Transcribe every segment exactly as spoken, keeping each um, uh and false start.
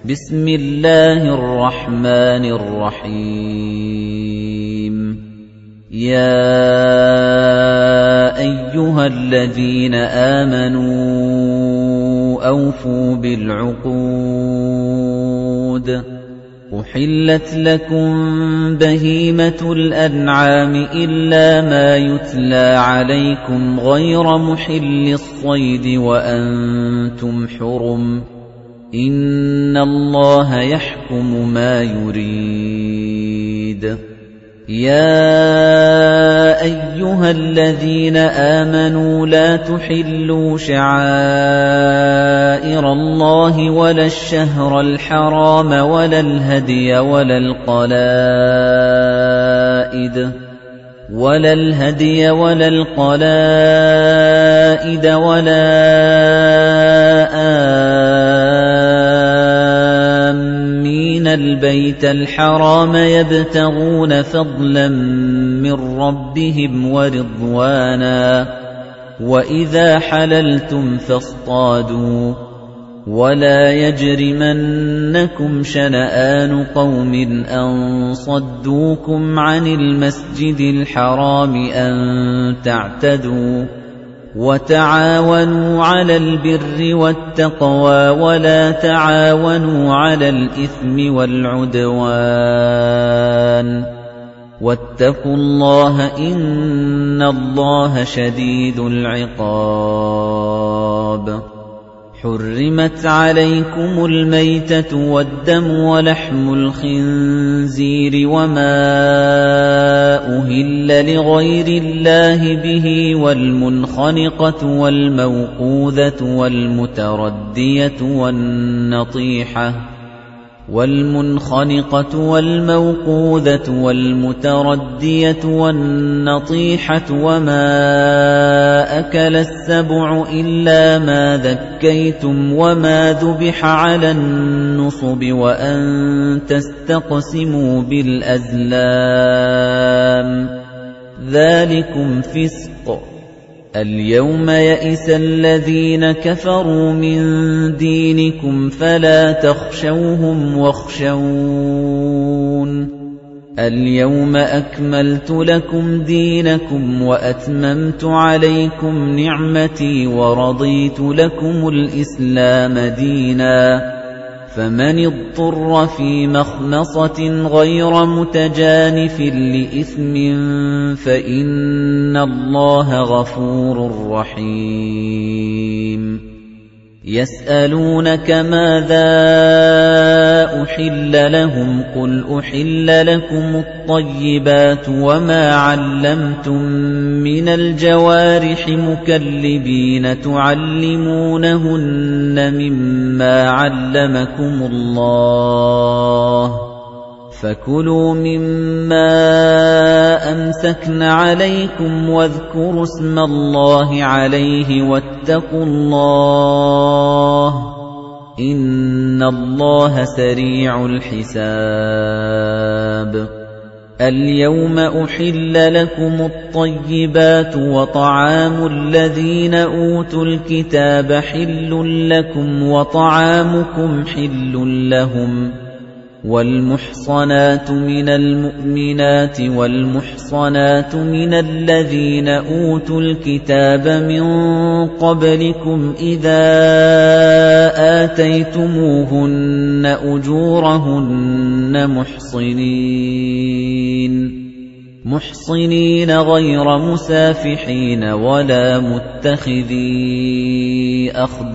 بسم الله الرحمن الرحيم يا أيها الذين آمنوا أوفوا بالعقود أحلت لكم بهيمة الأنعام إلا ما يتلى عليكم غير محل الصيد وأنتم حرم إن الله يحكم ما يريد يا أيها الذين آمنوا لا تحلوا شعائر الله ولا الشهر الحرام ولا الهدي ولا القلائد ولا الهدي ولا القلائد ولا آمين البيت الحرام يبتغون فضلا من ربهم ورضوانا وإذا حللتم فاصطادوا ولا يجرمنكم شنآن قوم أن صدوكم عن المسجد الحرام أن تعتدوا وتعاونوا على البر والتقوى ولا تعاونوا على الإثم والعدوان واتقوا الله إن الله شديد العقاب حرمت عليكم الميتة والدم ولحم الخنزير وما أهل لغير الله به والمنخنقة والموقوذة والمتردية والنطيحة والمنخنقة والموقوذة والمتردية والنطيحة وما أكل السبع إلا ما ذكيتم وما ذبح على النصب وأن تستقسموا بالأزلام ذلكم فسق اليوم يئس الذين كفروا من دينكم فلا تخشوهم واخشون اليوم أكملت لكم دينكم وأتممت عليكم نعمتي ورضيت لكم الإسلام دينا فمن اضطر في مخمصة غير متجانف لإثم فإن الله غفور رحيم يسألونك ماذا أحل لهم قل أحل لكم الطيبات وما علمتم من الجوارح مكلبين تعلمونهن مما علمكم الله فكلوا مما أمسكن عليكم واذكروا اسم الله عليه واتقوا الله إن الله سريع الحساب اليوم أحل لكم الطيبات وطعام الذين أوتوا الكتاب حل لكم وطعامكم حل لهم والمحصنات من المؤمنات والمحصنات من الذين أوتوا الكتاب من قبلكم إذا آتيتموهن أجورهن محصنين محصنين غير مسافحين ولا متخذي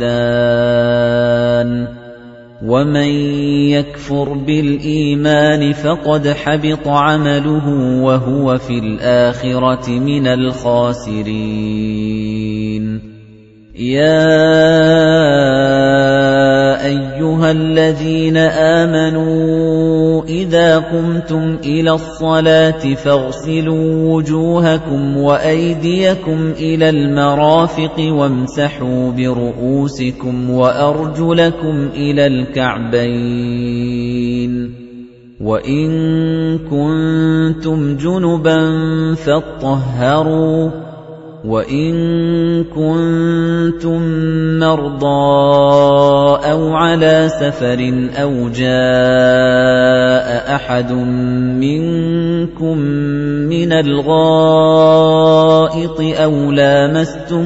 أخدان ومن يكفر بالإيمان فقد حبط عمله وهو في الآخرة من الخاسرين يا أيها الذين آمنوا إذا قمتم إلى الصلاة فاغسلوا وجوهكم وأيديكم إلى المرافق وامسحوا برؤوسكم وأرجلكم إلى الكعبين وإن كنتم جنبا فاطهروا وَإِن كُنتُم مَّرْضَىٰ أَوْ عَلَىٰ سَفَرٍ أَوْ جَاءَ أَحَدٌ مِّنكُم مِّنَ الْغَائِطِ أَوْ لَامَسْتُمُ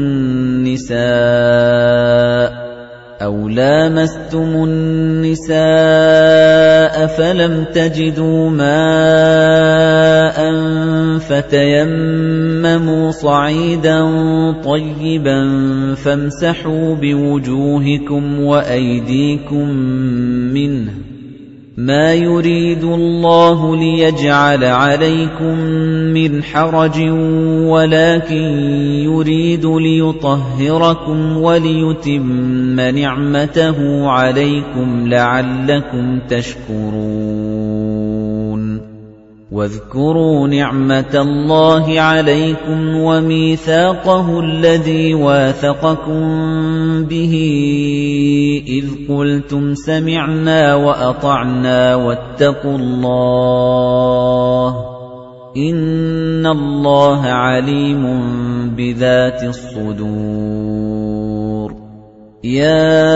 النِّسَاءَ أَوْ لَامَسْتُمُ النِّسَاءَ فَلَمْ تَجِدُوا مَاءً فَتَيَمَّمُوا صَعِيدًا طَيِّبًا فَامْسَحُوا بِوُجُوهِكُمْ وَأَيْدِيكُم مِّنْهُ ۚ مَا يُرِيدُ اللَّهُ لِيَجْعَلَ عَلَيْكُم مِّنْ حَرَجٍ وَلَٰكِن يُرِيدُ لِيُطَهِّرَكُمْ وَلِيُتِمَّ نِعْمَتَهُ عَلَيْكُمْ لَعَلَّكُمْ تَشْكُرُونَ وَاذْكُرُوا نِعْمَةَ اللَّهِ عَلَيْكُمْ وَمِيثَاقَهُ الَّذِي وَاثَقَكُم بِهِ إِذْ قُلْتُمْ سَمِعْنَا وَأَطَعْنَا وَاتَّقُوا اللَّهَ ۚ إِنَّ اللَّهَ عَلِيمٌ بِذَاتِ الصُّدُورِ. يَا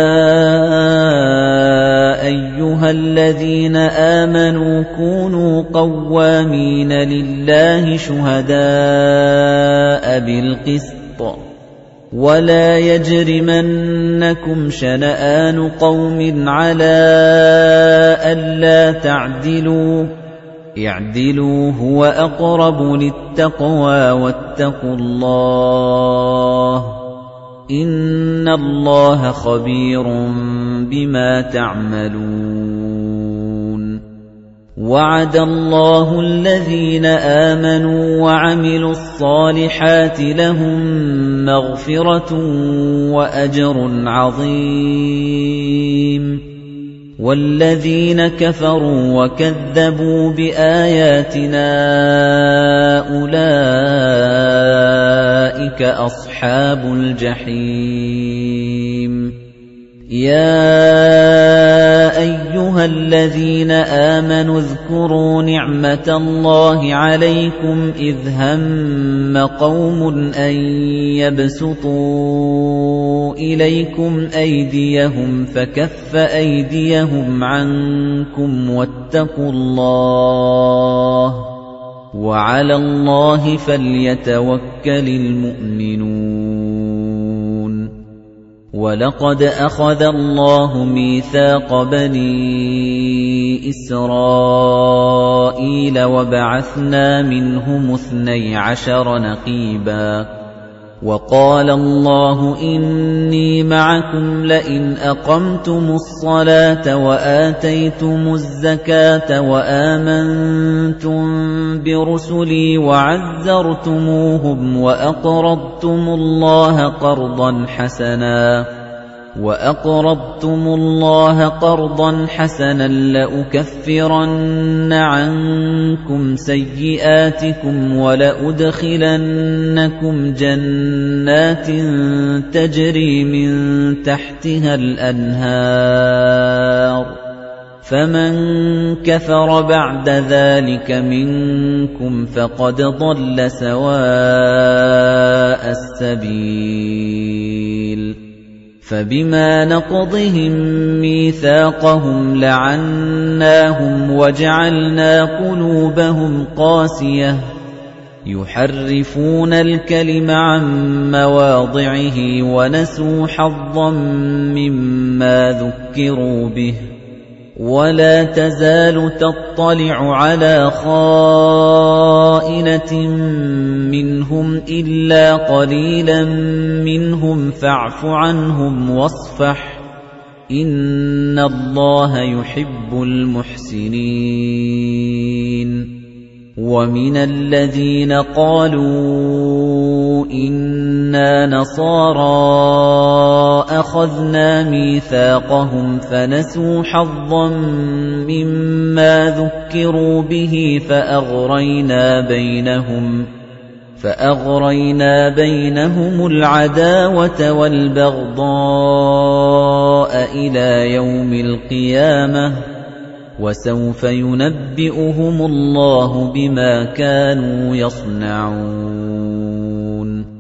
أَيُّهَا الَّذِينَ آمَنُوا كُونُوا قَوَّامِينَ لِلَّهِ شُهَدَاءَ بِالْقِسْطِ ۖ وَلَا يَجْرِمَنَّكُمْ شَنَآنُ قَوْمٍ عَلَىٰ أَلَّا تَعْدِلُوا ۚ اعْدِلُوا هُوَ أَقْرَبُ لِلتَّقْوَىٰ ۖ وَاتَّقُوا اللَّهَ ۚ إِنَّ اللَّهَ خَبِيرٌ بِمَا تَعْمَلُونَ. وَعَدَ اللَّهُ الَّذِينَ آمَنُوا وَعَمِلُوا الصَّالِحَاتِ لَهُم مَّغْفِرَةٌ وَأَجْرٌ عَظِيمٌ، وَالَّذِينَ كَفَرُوا وَكَذَّبُوا بِآيَاتِنَا أُولَٰئِكَ أَصْحَابُ الْجَحِيمِ. يَا أَيُّهَا الَّذِينَ آمَنُوا اذْكُرُوا نِعْمَةَ اللَّهِ عَلَيْكُمْ إِذْ هَمَّ قَوْمٌ أَن يَبْسُطُوا إِلَيْكُمْ أَيْدِيَهُمْ فَكَفَّ أَيْدِيَهُمْ عَنكُمْ وَاتَّقُوا اللَّهَ ۚ وَعَلَى اللَّهِ فَلْيَتَوَكَّلِ الْمُؤْمِنُونَ. وَلَقَدْ أَخَذَ اللَّهُ مِيثَاقَ بَنِي إِسْرَائِيلَ وَبَعَثْنَا مِنْهُمُ اثْنَيْ عَشَرَ نَقِيبًا ۖ وَقَالَ اللَّهُ إِنِّي مَعَكُمْ لَئِنْ أَقَمْتُمُ الصَّلَاةَ وَآتَيْتُمُ الزَّكَاةَ وَآمَنتُم بِرُسُلِي وَعَزَّرْتُمُوهُمْ وَأَقْرَضْتُمُ اللَّهَ قَرْضًا حَسَنًا وَأَقْرَضْتُمُ اللَّهَ قَرْضًا حَسَنًا لَّأُكَفِّرَنَّ عَنكُمْ سَيِّئَاتِكُمْ وَلَأُدْخِلَنَّكُمْ جَنَّاتٍ تَجْرِي مِن تَحْتِهَا الْأَنْهَارُ ۚ فَمَن كَفَرَ بَعْدَ ذَٰلِكَ مِنكُمْ فَقَدْ ضَلَّ سَوَاءَ السَّبِيلِ. فَبِمَا نَقْضِهِم مِّيثَاقَهُمْ لَعَنَّاهُمْ وَجَعَلْنَا قُلُوبَهُمْ قَاسِيَةً يُحَرِّفُونَ الْكَلِمَ عَن مَّوَاضِعِهِ وَنَسُوا حَظًّا مِّمَّا ذُكِّرُوا بِهِ ۚ وَلَا تَزَالُ تَطَّلِعُ عَلَىٰ خَائِنَةٍ مِّنْهُمْ إِلَّا قَلِيلًا مِّنْهُمْ فَاعْفُ عَنْهُمْ وَاصْفَحْ ۚ إِنَّ اللَّهَ يُحِبُّ الْمُحْسِنِينَ. وَمِنَ الَّذِينَ قَالُوا إِنَّا نَصَارَىٰ أَخَذْنَا مِيثَاقَهُمْ فَنَسُوا حَظًّا مِّمَّا ذُكِّرُوا بِهِ فَأَغْرَيْنَا بَيْنَهُمْ فَأَغْرَيْنَا بَيْنَهُمُ الْعَدَاوَةَ وَالْبَغْضَاءَ إِلَىٰ يَوْمِ الْقِيَامَةِ ۚ وَسَوْفَ يُنَبِّئُهُمُ اللَّهُ بِمَا كَانُوا يَصْنَعُونَ.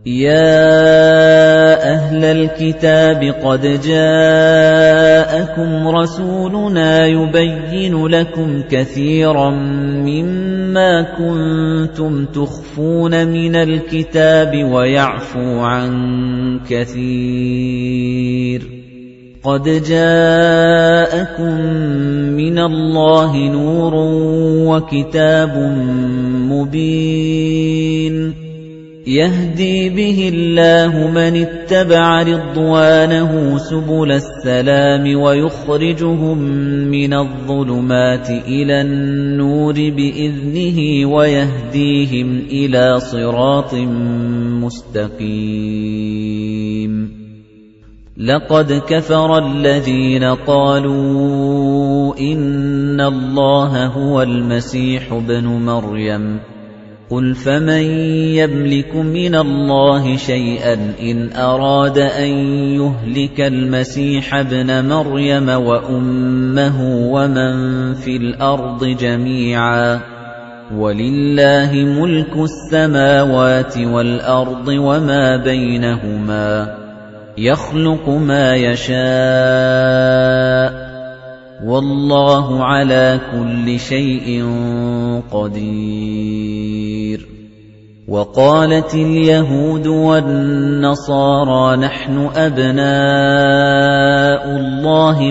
يَا أَهْلَ الْكِتَابِ قَدْ جَاءَكُمْ رَسُولُنَا يُبَيِّنُ لَكُمْ كَثِيرًا مِّمَّا كُنتُمْ تُخْفُونَ مِنَ الْكِتَابِ وَيَعْفُو عَن كَثِيرٍ قَدْ جَاءَكُم مِّنَ اللَّهِ نُورٌ وَكِتَابٌ مُّبِينٌ يَهْدِي بِهِ اللَّهُ مَنِ اتَّبَعَ رِضْوَانَهُ سُبُلَ السَّلَامِ وَيُخْرِجُهُم مِّنَ الظُّلُمَاتِ إِلَى النُّورِ بِإِذْنِهِ وَيَهْدِيهِمْ إِلَى صِرَاطٍ مُّسْتَقِيمٍ لَقَدْ كَفَرَ الَّذِينَ قَالُوا إِنَّ اللَّهَ هُوَ الْمَسِيحُ ابْنُ مَرْيَمَ قُلْ فَمَن يَمْلِكُ مِنَ اللَّهِ شَيْئًا إِنْ أَرَادَ أَن يُهْلِكَ الْمَسِيحَ ابْنَ مَرْيَمَ وَأُمَّهُ وَمَن فِي الْأَرْضِ جَمِيعًا وَلِلَّهِ مُلْكُ السَّمَاوَاتِ وَالْأَرْضِ وَمَا بَيْنَهُمَا يَخْلُقُ مَا يَشَاءُ وَاللَّهُ عَلَى كُلِّ شَيْءٍ قَدِيرٌ وَقَالَتِ الْيَهُودُ وَالنَّصَارَى نَحْنُ أَبْنَاءُ اللَّهِ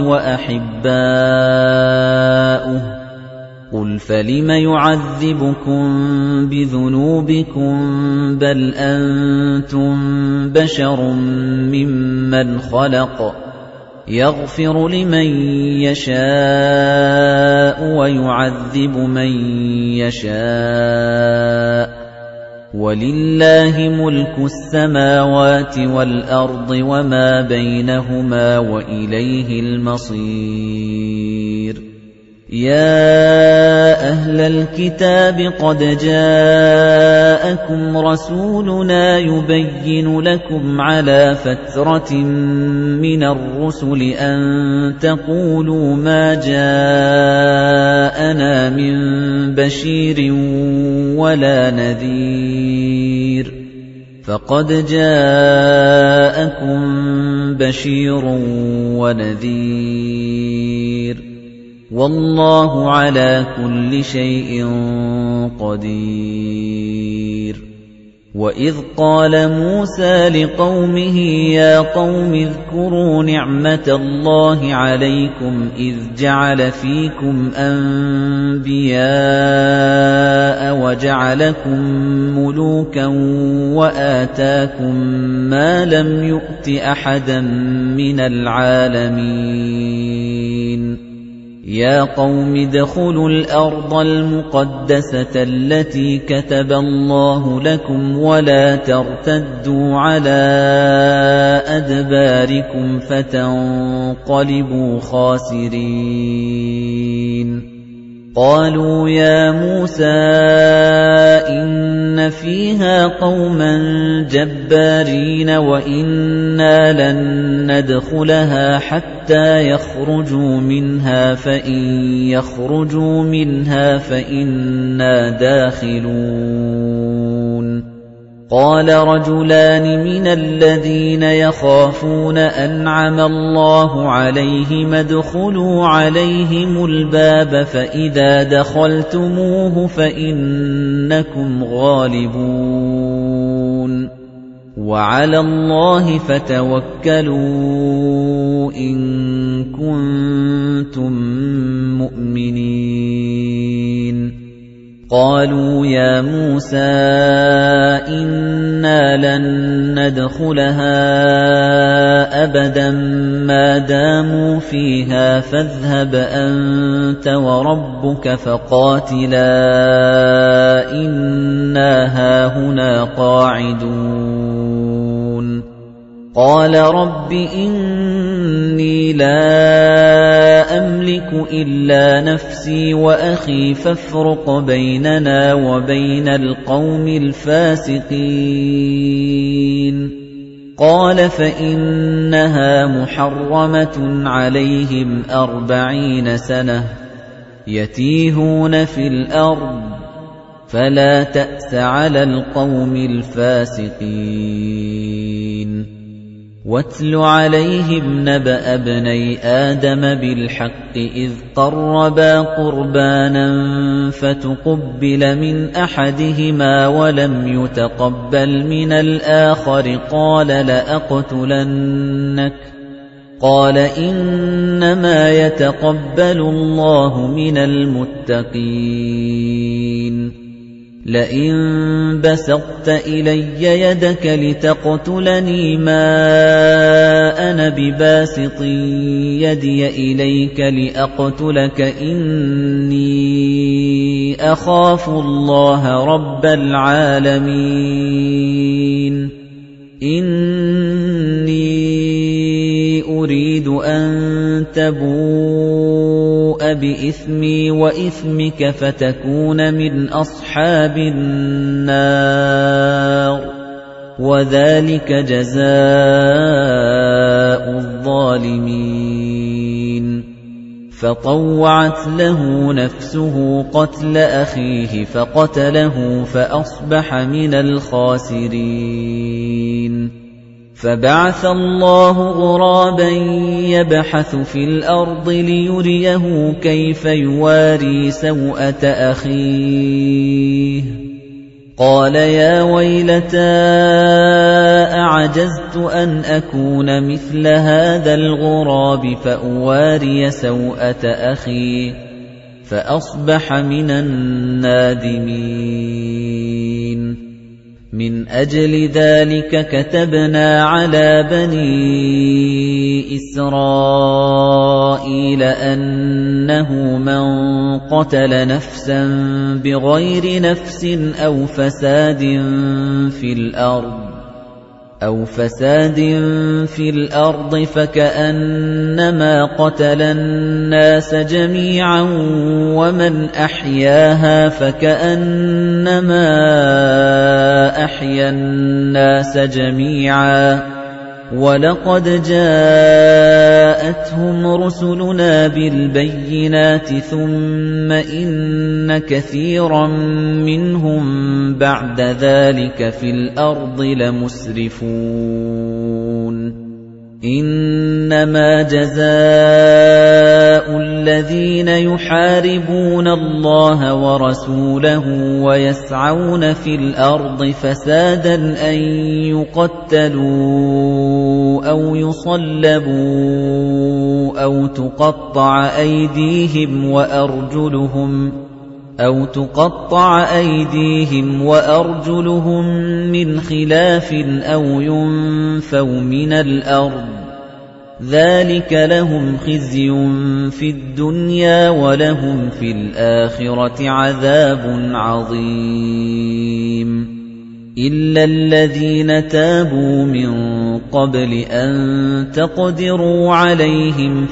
وَأَحِبَّاؤُهُ قُلْ فَلِمَ يُعَذِّبُكُم بِذُنُوبِكُم بَلْ أَنتُم بَشَرٌ مِّمَّنْ خَلَقَ يَغْفِرُ لِمَن يَشَاءُ وَيُعَذِّبُ مَن يَشَاءُ وَلِلَّهِ مُلْكُ السَّمَاوَاتِ وَالْأَرْضِ وَمَا بَيْنَهُمَا وَإِلَيْهِ الْمَصِيرُ يَا أَهْلَ الْكِتَابِ قَدْ جَاءَكُمْ رَسُولُنَا يُبَيِّنُ لَكُمْ عَلَى فَتْرَةٍ مِّنَ الرُّسُلِ أَن تَقُولُوا مَا جَاءَنَا مِن بَشِيرٍ وَلَا نَذِيرٍ فَقَدْ جَاءَكُم بَشِيرٌ وَنَذِيرٌ وَاللَّهُ عَلَى كُلِّ شَيْءٍ قَدِيرٌ وَإِذْ قَالَ مُوسَى لِقَوْمِهِ يَا قَوْمِ اذْكُرُوا نِعْمَةَ اللَّهِ عَلَيْكُمْ إِذْ جَعَلَ فِيكُمْ أَنبِيَاءَ وَجَعَلَكُم مُّلُوكًا وَآتَاكُم مَّا لَمْ يُؤْتِ أَحَدًا مِّنَ الْعَالَمِينَ يَا قَوْمِ ادْخُلُوا الْأَرْضَ الْمُقَدَّسَةَ الَّتِي كَتَبَ اللَّهُ لَكُمْ وَلَا تَرْتَدُّوا عَلَىٰ أَدْبَارِكُمْ فَتَنقَلِبُوا خَاسِرِينَ قَالُوا يَا مُوسَىٰ إِنَّ فِيهَا قَوْمًا جَبَّارِينَ وَإِنَّا لَن نَّدْخُلَهَا حَتَّىٰ يَخْرُجُوا مِنْهَا فَإِن يَخْرُجُوا مِنْهَا فَإِنَّا دَاخِلُونَ قَالَ رَجُلَانِ مِنَ الَّذِينَ يَخَافُونَ أَنْعَمَ اللَّهُ عَلَيْهِمُ ادْخُلُوا عَلَيْهِمُ الْبَابَ فَإِذَا دَخَلْتُمُوهُ فَإِنَّكُمْ غَالِبُونَ وَعَلَى اللَّهِ فَتَوَكَّلُوا إِن كُنتُم مُّؤْمِنِينَ قَالُوا يَا مُوسَىٰ إِنَّا لَن نَّدْخُلَهَا أَبَدًا مَّا دَامُوا فِيهَا فَاذْهَبْ أَنتَ وَرَبُّكَ فَقَاتِلَا إِنَّا هَاهُنَا قَاعِدُونَ قَالَ رَبِّ إِنِّي لَا أَمْلِكُ إِلَّا نَفْسِي وَأَخِي فَافْرُقْ بَيْنَنَا وَبَيْنَ الْقَوْمِ الْفَاسِقِينَ قَالَ فَإِنَّهَا مُحَرَّمَةٌ عَلَيْهِمْ أَرْبَعِينَ سَنَةً يَتِيهُونَ فِي الْأَرْضِ فَلَا تَأْسَ عَلَى الْقَوْمِ الْفَاسِقِينَ وَاتْلُ عَلَيْهِمْ نَبَأَ ابْنَيْ آدَمَ بِالْحَقِّ إِذْ قَرَّبَا قُرْبَانًا فَتُقُبِّلَ مِنْ أَحَدِهِمَا وَلَمْ يُتَقَبَّلْ مِنَ الْآخَرِ قَالَ لَأَقْتُلَنَّكَ قَالَ إِنَّمَا يَتَقَبَّلُ اللَّهُ مِنَ الْمُتَّقِينَ لَئِن بَسَطتَ إِلَيَّ يَدَكَ لِتَقْتُلَنِي مَا أَنَا بِبَاسِطٍ يَدِي إِلَيْكَ لِأَقْتُلَكَ إِنِّي أَخَافُ اللَّهَ رَبَّ الْعَالَمِينَ إِنِّي أُرِيدُ أَن تَبُوءَ بِإِثْمِي وَإِثْمِكَ فَتَكُونَ مِنْ أَصْحَابِ النَّارِ وَذَلِكَ جَزَاءُ الظَّالِمِينَ فَطَوَّعَتْ لَهُ نَفْسُهُ قَتْلَ أَخِيهِ فَقَتَلَهُ فَأَصْبَحَ مِنَ الْخَاسِرِينَ فَبَعَثَ اللَّهُ غُرَابًا يَبْحَثُ فِي الْأَرْضِ لِيُرِيَهُ كَيْفَ يُوَارِي سَوْءَةَ أَخِيهِ قَالَ يَا وَيْلَتَا أَعَجَزْتُ أَنْ أَكُونَ مِثْلَ هَذَا الْغُرَابِ فَأُوَارِيَ سَوْءَةَ أَخِي فَأَصْبَحَ مِنَ النَّادِمِينَ مِنْ أَجْلِ ذَلِكَ كَتَبْنَا عَلَى بَنِي إِسْرَائِيلَ أَنَّهُ مَنْ قَتَلَ نَفْسًا بِغَيْرِ نَفْسٍ أَوْ فَسَادٍ فِي الْأَرْضِ أَوْ فَسَادٍ فِي الْأَرْضِ فَكَأَنَّمَا قَتَلَ النَّاسَ جَمِيعًا وَمَنْ أَحْيَاهَا فَكَأَنَّمَا أَحْيَا النَّاسَ جَمِيعًا وَلَقَدْ جَاءَتْهُمْ رُسُلُنَا بِالْبَيِّنَاتِ ثُمَّ إِنَّ كَثِيرًا مِنْهُمْ بَعْدَ ذَلِكَ فِي الْأَرْضِ لَمُسْرِفُونَ إِنَّمَا جَزَاءُ الَّذِينَ يُحَارِبُونَ اللَّهَ وَرَسُولَهُ وَيَسْعَوْنَ فِي الْأَرْضِ فَسَادًا أَن يُقَتَّلُوا أَوْ يُصَلَّبُوا أَوْ تُقَطَّعَ أَيْدِيهِمْ وَأَرْجُلُهُمْ أَوْ تُقَطَّعَ أَيْدِيهِمْ وَأَرْجُلُهُم مِّنْ خِلَافٍ أَوْ يُنفَوْا مِنَ الْأَرْضِ ذَلِكَ لَهُمْ خِزْيٌ فِي الدُّنْيَا وَلَهُمْ فِي الْآخِرَةِ عَذَابٌ عَظِيمٌ إِلَّا الَّذِينَ تَابُوا مِن قَبْلِ أَن تَقْدِرُوا عَلَيْهِمْ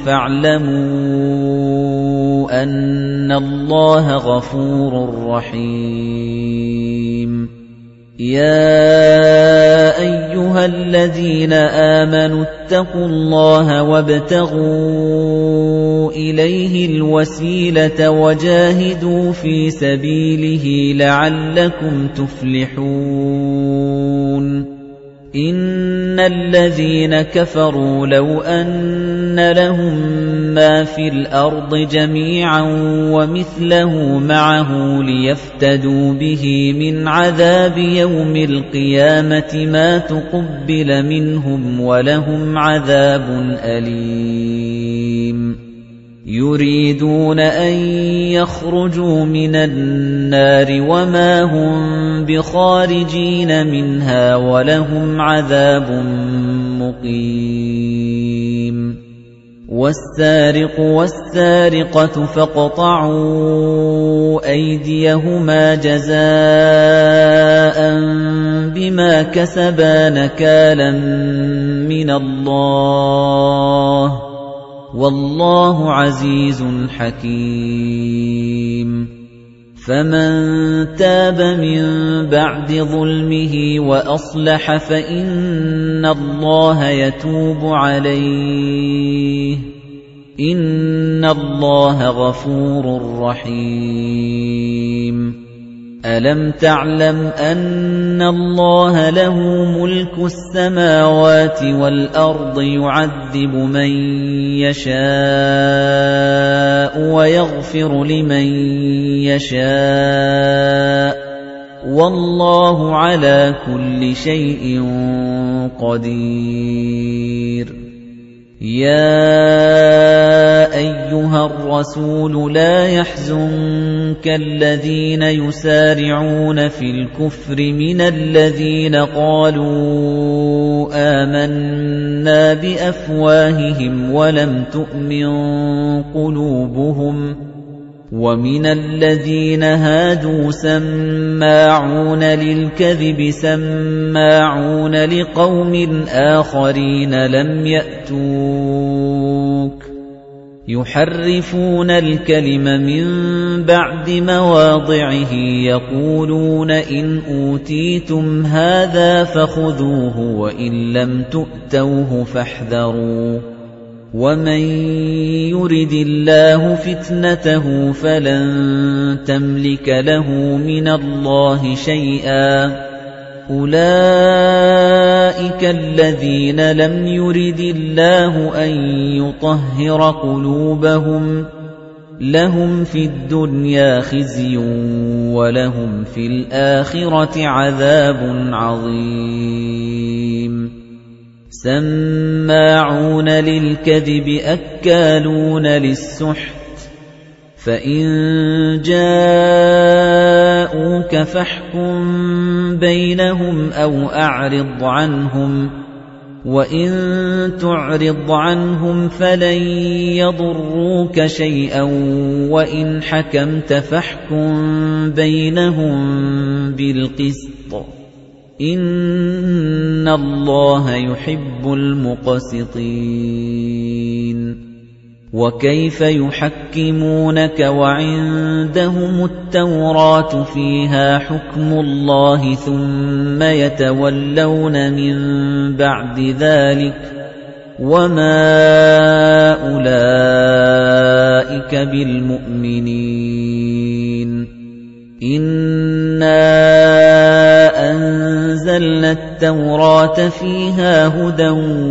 فَاعْلَمُوا أَنَّ اللَّهَ غَفُورٌ رَّحِيمٌ يَا أَيُّهَا الَّذِينَ آمَنُوا اتَّقُوا اللَّهَ وَابْتَغُوا إِلَيْهِ الْوَسِيلَةَ وَجَاهِدُوا فِي سَبِيلِهِ لَعَلَّكُمْ تُفْلِحُونَ إِنَّ الَّذِينَ كَفَرُوا لَوْ أَنَّ لَهُم مَّا فِي الْأَرْضِ جَمِيعًا وَمِثْلَهُ مَعَهُ لِيَفْتَدُوا بِهِ مِنْ عَذَابِ يَوْمِ الْقِيَامَةِ مَا تُقُبِّلَ مِنْهُمْ وَلَهُمْ عَذَابٌ أَلِيمٌ يُرِيدُونَ أَن يَخْرُجُوا مِنَ النَّارِ وَمَا هُم بِخَارِجِينَ مِنْهَا وَلَهُمْ عَذَابٌ مُّقِيمٌ وَالسَّارِقُ وَالسَّارِقَةُ فَاقْطَعُوا أَيْدِيَهُمَا جَزَاءً بِمَا كَسَبَا نَكَالًا مِّنَ اللَّهِ وَاللَّهُ عَزِيزٌ حَكِيمٌ فَمَن تَابَ مِن بَعْدِ ظُلْمِهِ وَأَصْلَحَ فَإِنَّ اللَّهَ يَتُوبُ عَلَيْهِ إِنَّ اللَّهَ غَفُورٌ رَّحِيمٌ أَلَمْ تَعْلَمْ أَنَّ اللَّهَ لَهُ مُلْكُ السَّمَاوَاتِ وَالْأَرْضِ يُعَذِّبُ مَن يَشَاءُ وَيَغْفِرُ لِمَن يَشَاءُ ۗ وَاللَّهُ عَلَى كُلِّ شَيْءٍ قَدِيرٌ. يَا أَيُّهَا الرَّسُولُ لَا يَحْزُنكَ الَّذِينَ يُسَارِعُونَ فِي الْكُفْرِ مِنَ الَّذِينَ قَالُوا آمَنَّا بِأَفْوَاهِهِمْ وَلَمْ تُؤْمِن قُلُوبُهُمْ ۛ وَمِنَ الَّذِينَ هَادُوا سَمَّاعُونَ لِلْكَذِبِ سَمَّاعُونَ لِقَوْمٍ آخَرِينَ لَمْ يَأْتُوكَ ۖ يُحَرِّفُونَ الْكَلِمَ مِن بَعْدِ مَوَاضِعِهِ يَقُولُونَ إِنْ أُوتِيتُمْ هَٰذَا فَخُذُوهُ وَإِن لَّمْ تُؤْتَوْهُ فاحْذَرُوا ۚ وَمَن يُرِدِ اللَّهُ فِتْنَتَهُ فَلَن تَمْلِكَ لَهُ مِنَ اللَّهِ شَيْئًا ۚ أُولَٰئِكَ الَّذِينَ لَمْ يُرِدِ اللَّهُ أَن يُطَهِّرَ قُلُوبَهُمْ ۚ لَهُمْ فِي الدُّنْيَا خِزْيٌ وَلَهُمْ فِي الْآخِرَةِ عَذَابٌ عَظِيمٌ. سَمَّاعُونَ لِلْكَذِبِ أَكَّالُونَ لِلسُّحْتِ ۚ فَإِن جَاءُوكَ فَاحْكُم بَيْنَهُمْ أَوْ أَعْرِضْ عَنْهُمْ ۖ وَإِن تُعْرِضْ عَنْهُمْ فَلَن يَضُرُّوكَ شَيْئًا وَإِنْ حَكَمْتَ فَاحْكُم بَيْنَهُم بِالْقِسْطِ ۚ إِنَّ اللَّهَ يُحِبُّ الْمُقْسِطِينَ. وَكَيْفَ يُحَكِّمُونَكَ وَعِندَهُمُ التَّوْرَاةُ فِيهَا حُكْمُ اللَّهِ ثُمَّ يَتَوَلَّوْنَ مِن بَعْدِ ذَلِكَ ۚ وَمَا أُولَٰئِكَ بِالْمُؤْمِنِينَ. إِنَّا أَنزَلْنَا التَّوْرَاةَ فِيهَا هُدًى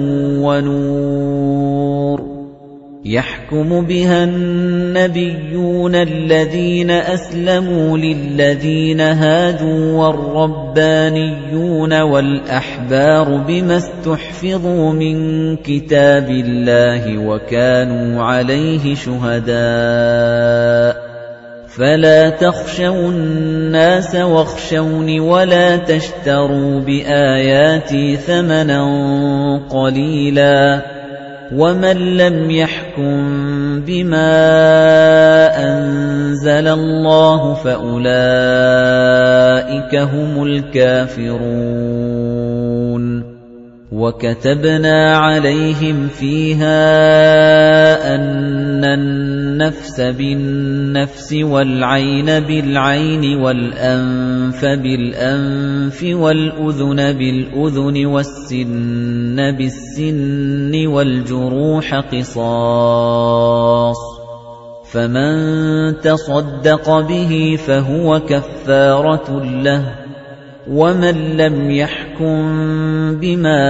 وَنُورٌ يَحْكُمُ بِهَا النَّبِيُّونَ الَّذِينَ أَسْلَمُوا لِلَّذِينَ هَادُوا وَالرَّبَّانِيُّونَ وَالْأَحْبَارُ بِمَا اسْتُحْفِظُوا مِن كِتَابِ اللَّهِ وَكَانُوا عَلَيْهِ شُهَدَاءَ ۚ فَلَا تَخْشَوُا النَّاسَ وَاخْشَوْنِ وَلَا تَشْتَرُوا بِآيَاتِي ثَمَنًا قَلِيلًا ۚ وَمَن لَّمْ يَحْكُم بِمَا أَنزَلَ اللَّهُ فَأُولَٰئِكَ هُمُ الْكَافِرُونَ. وَكَتَبْنَا عَلَيْهِمْ فِيهَا أَنَّ النَّفْسَ بِالنَّفْسِ وَالْعَيْنَ بِالْعَيْنِ وَالْأَنفَ بِالْأَنفِ وَالْأُذُنَ بِالْأُذُنِ وَالسِّنَّ بِالسِّنِّ وَالْجُرُوحَ قِصَاصٌ ۚ فَمَن تَصَدَّقَ بِهِ فَهُوَ كَفَّارَةٌ لَّهُ ۚ وَمَن لَّمْ يَحْكُم بِمَا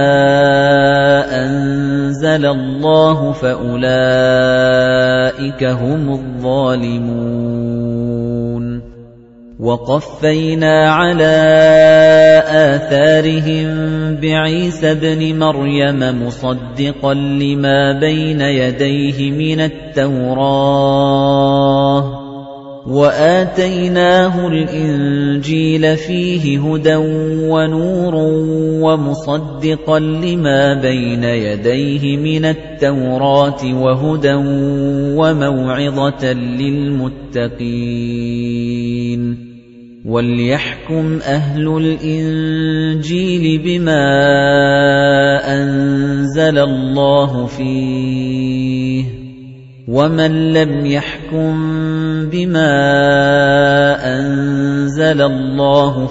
أَنزَلَ اللَّهُ فَأُولَٰئِكَ هُمُ الظَّالِمُونَ. وَقَفَّيْنَا عَلَىٰ آثَارِهِم بِعِيسَى ابْنِ مَرْيَمَ مُصَدِّقًا لِّمَا بَيْنَ يَدَيْهِ مِنَ التَّوْرَاةِ ۖ وَآتَيْنَاهُ الْإِنجِيلَ فِيهِ هُدًى وَنُورٌ وَمُصَدِّقًا لِّمَا بَيْنَ يَدَيْهِ مِنَ التَّوْرَاةِ وَهُدًى وَمَوْعِظَةً لِّلْمُتَّقِينَ. وَلْيَحْكُمْ أَهْلُ الْإِنجِيلِ بِمَا أَنزَلَ اللَّهُ فِيهِ ۚ وَمَن لَّمْ يَحْكُم بِمَا أَنزَلَ اللَّهُ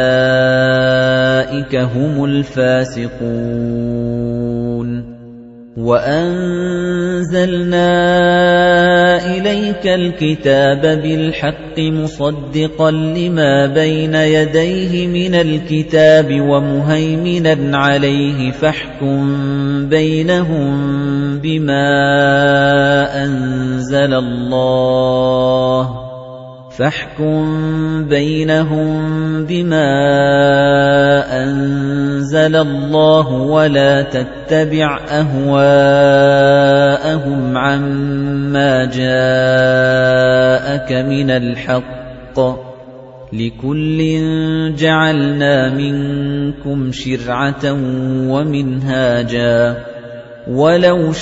فَأُولَٰئِكَ هُمُ الْفَاسِقُونَ. وَأَنزَلْنَا إِلَيْكَ الْكِتَابَ بِالْحَقِّ مُصَدِّقًا لِمَا بَيْنَ يَدَيْهِ مِنَ الْكِتَابِ وَمُهَيْمِنًا عَلَيْهِ فَاحْكُم بَيْنَهُم بِمَا أَنزَلَ اللَّهُ فَاحْكُم بَيْنَهُم بِمَا أَنزَلَ اللَّهُ وَلَا تَتَّبِعْ أَهْوَاءَهُمْ عَمَّا جَاءَكَ مِنَ الْحَقِّ ۚ لِكُلٍّ جَعَلْنَا مِنكُمْ شِرْعَةً وَمِنْهَاجًا ۚ وَلَوْ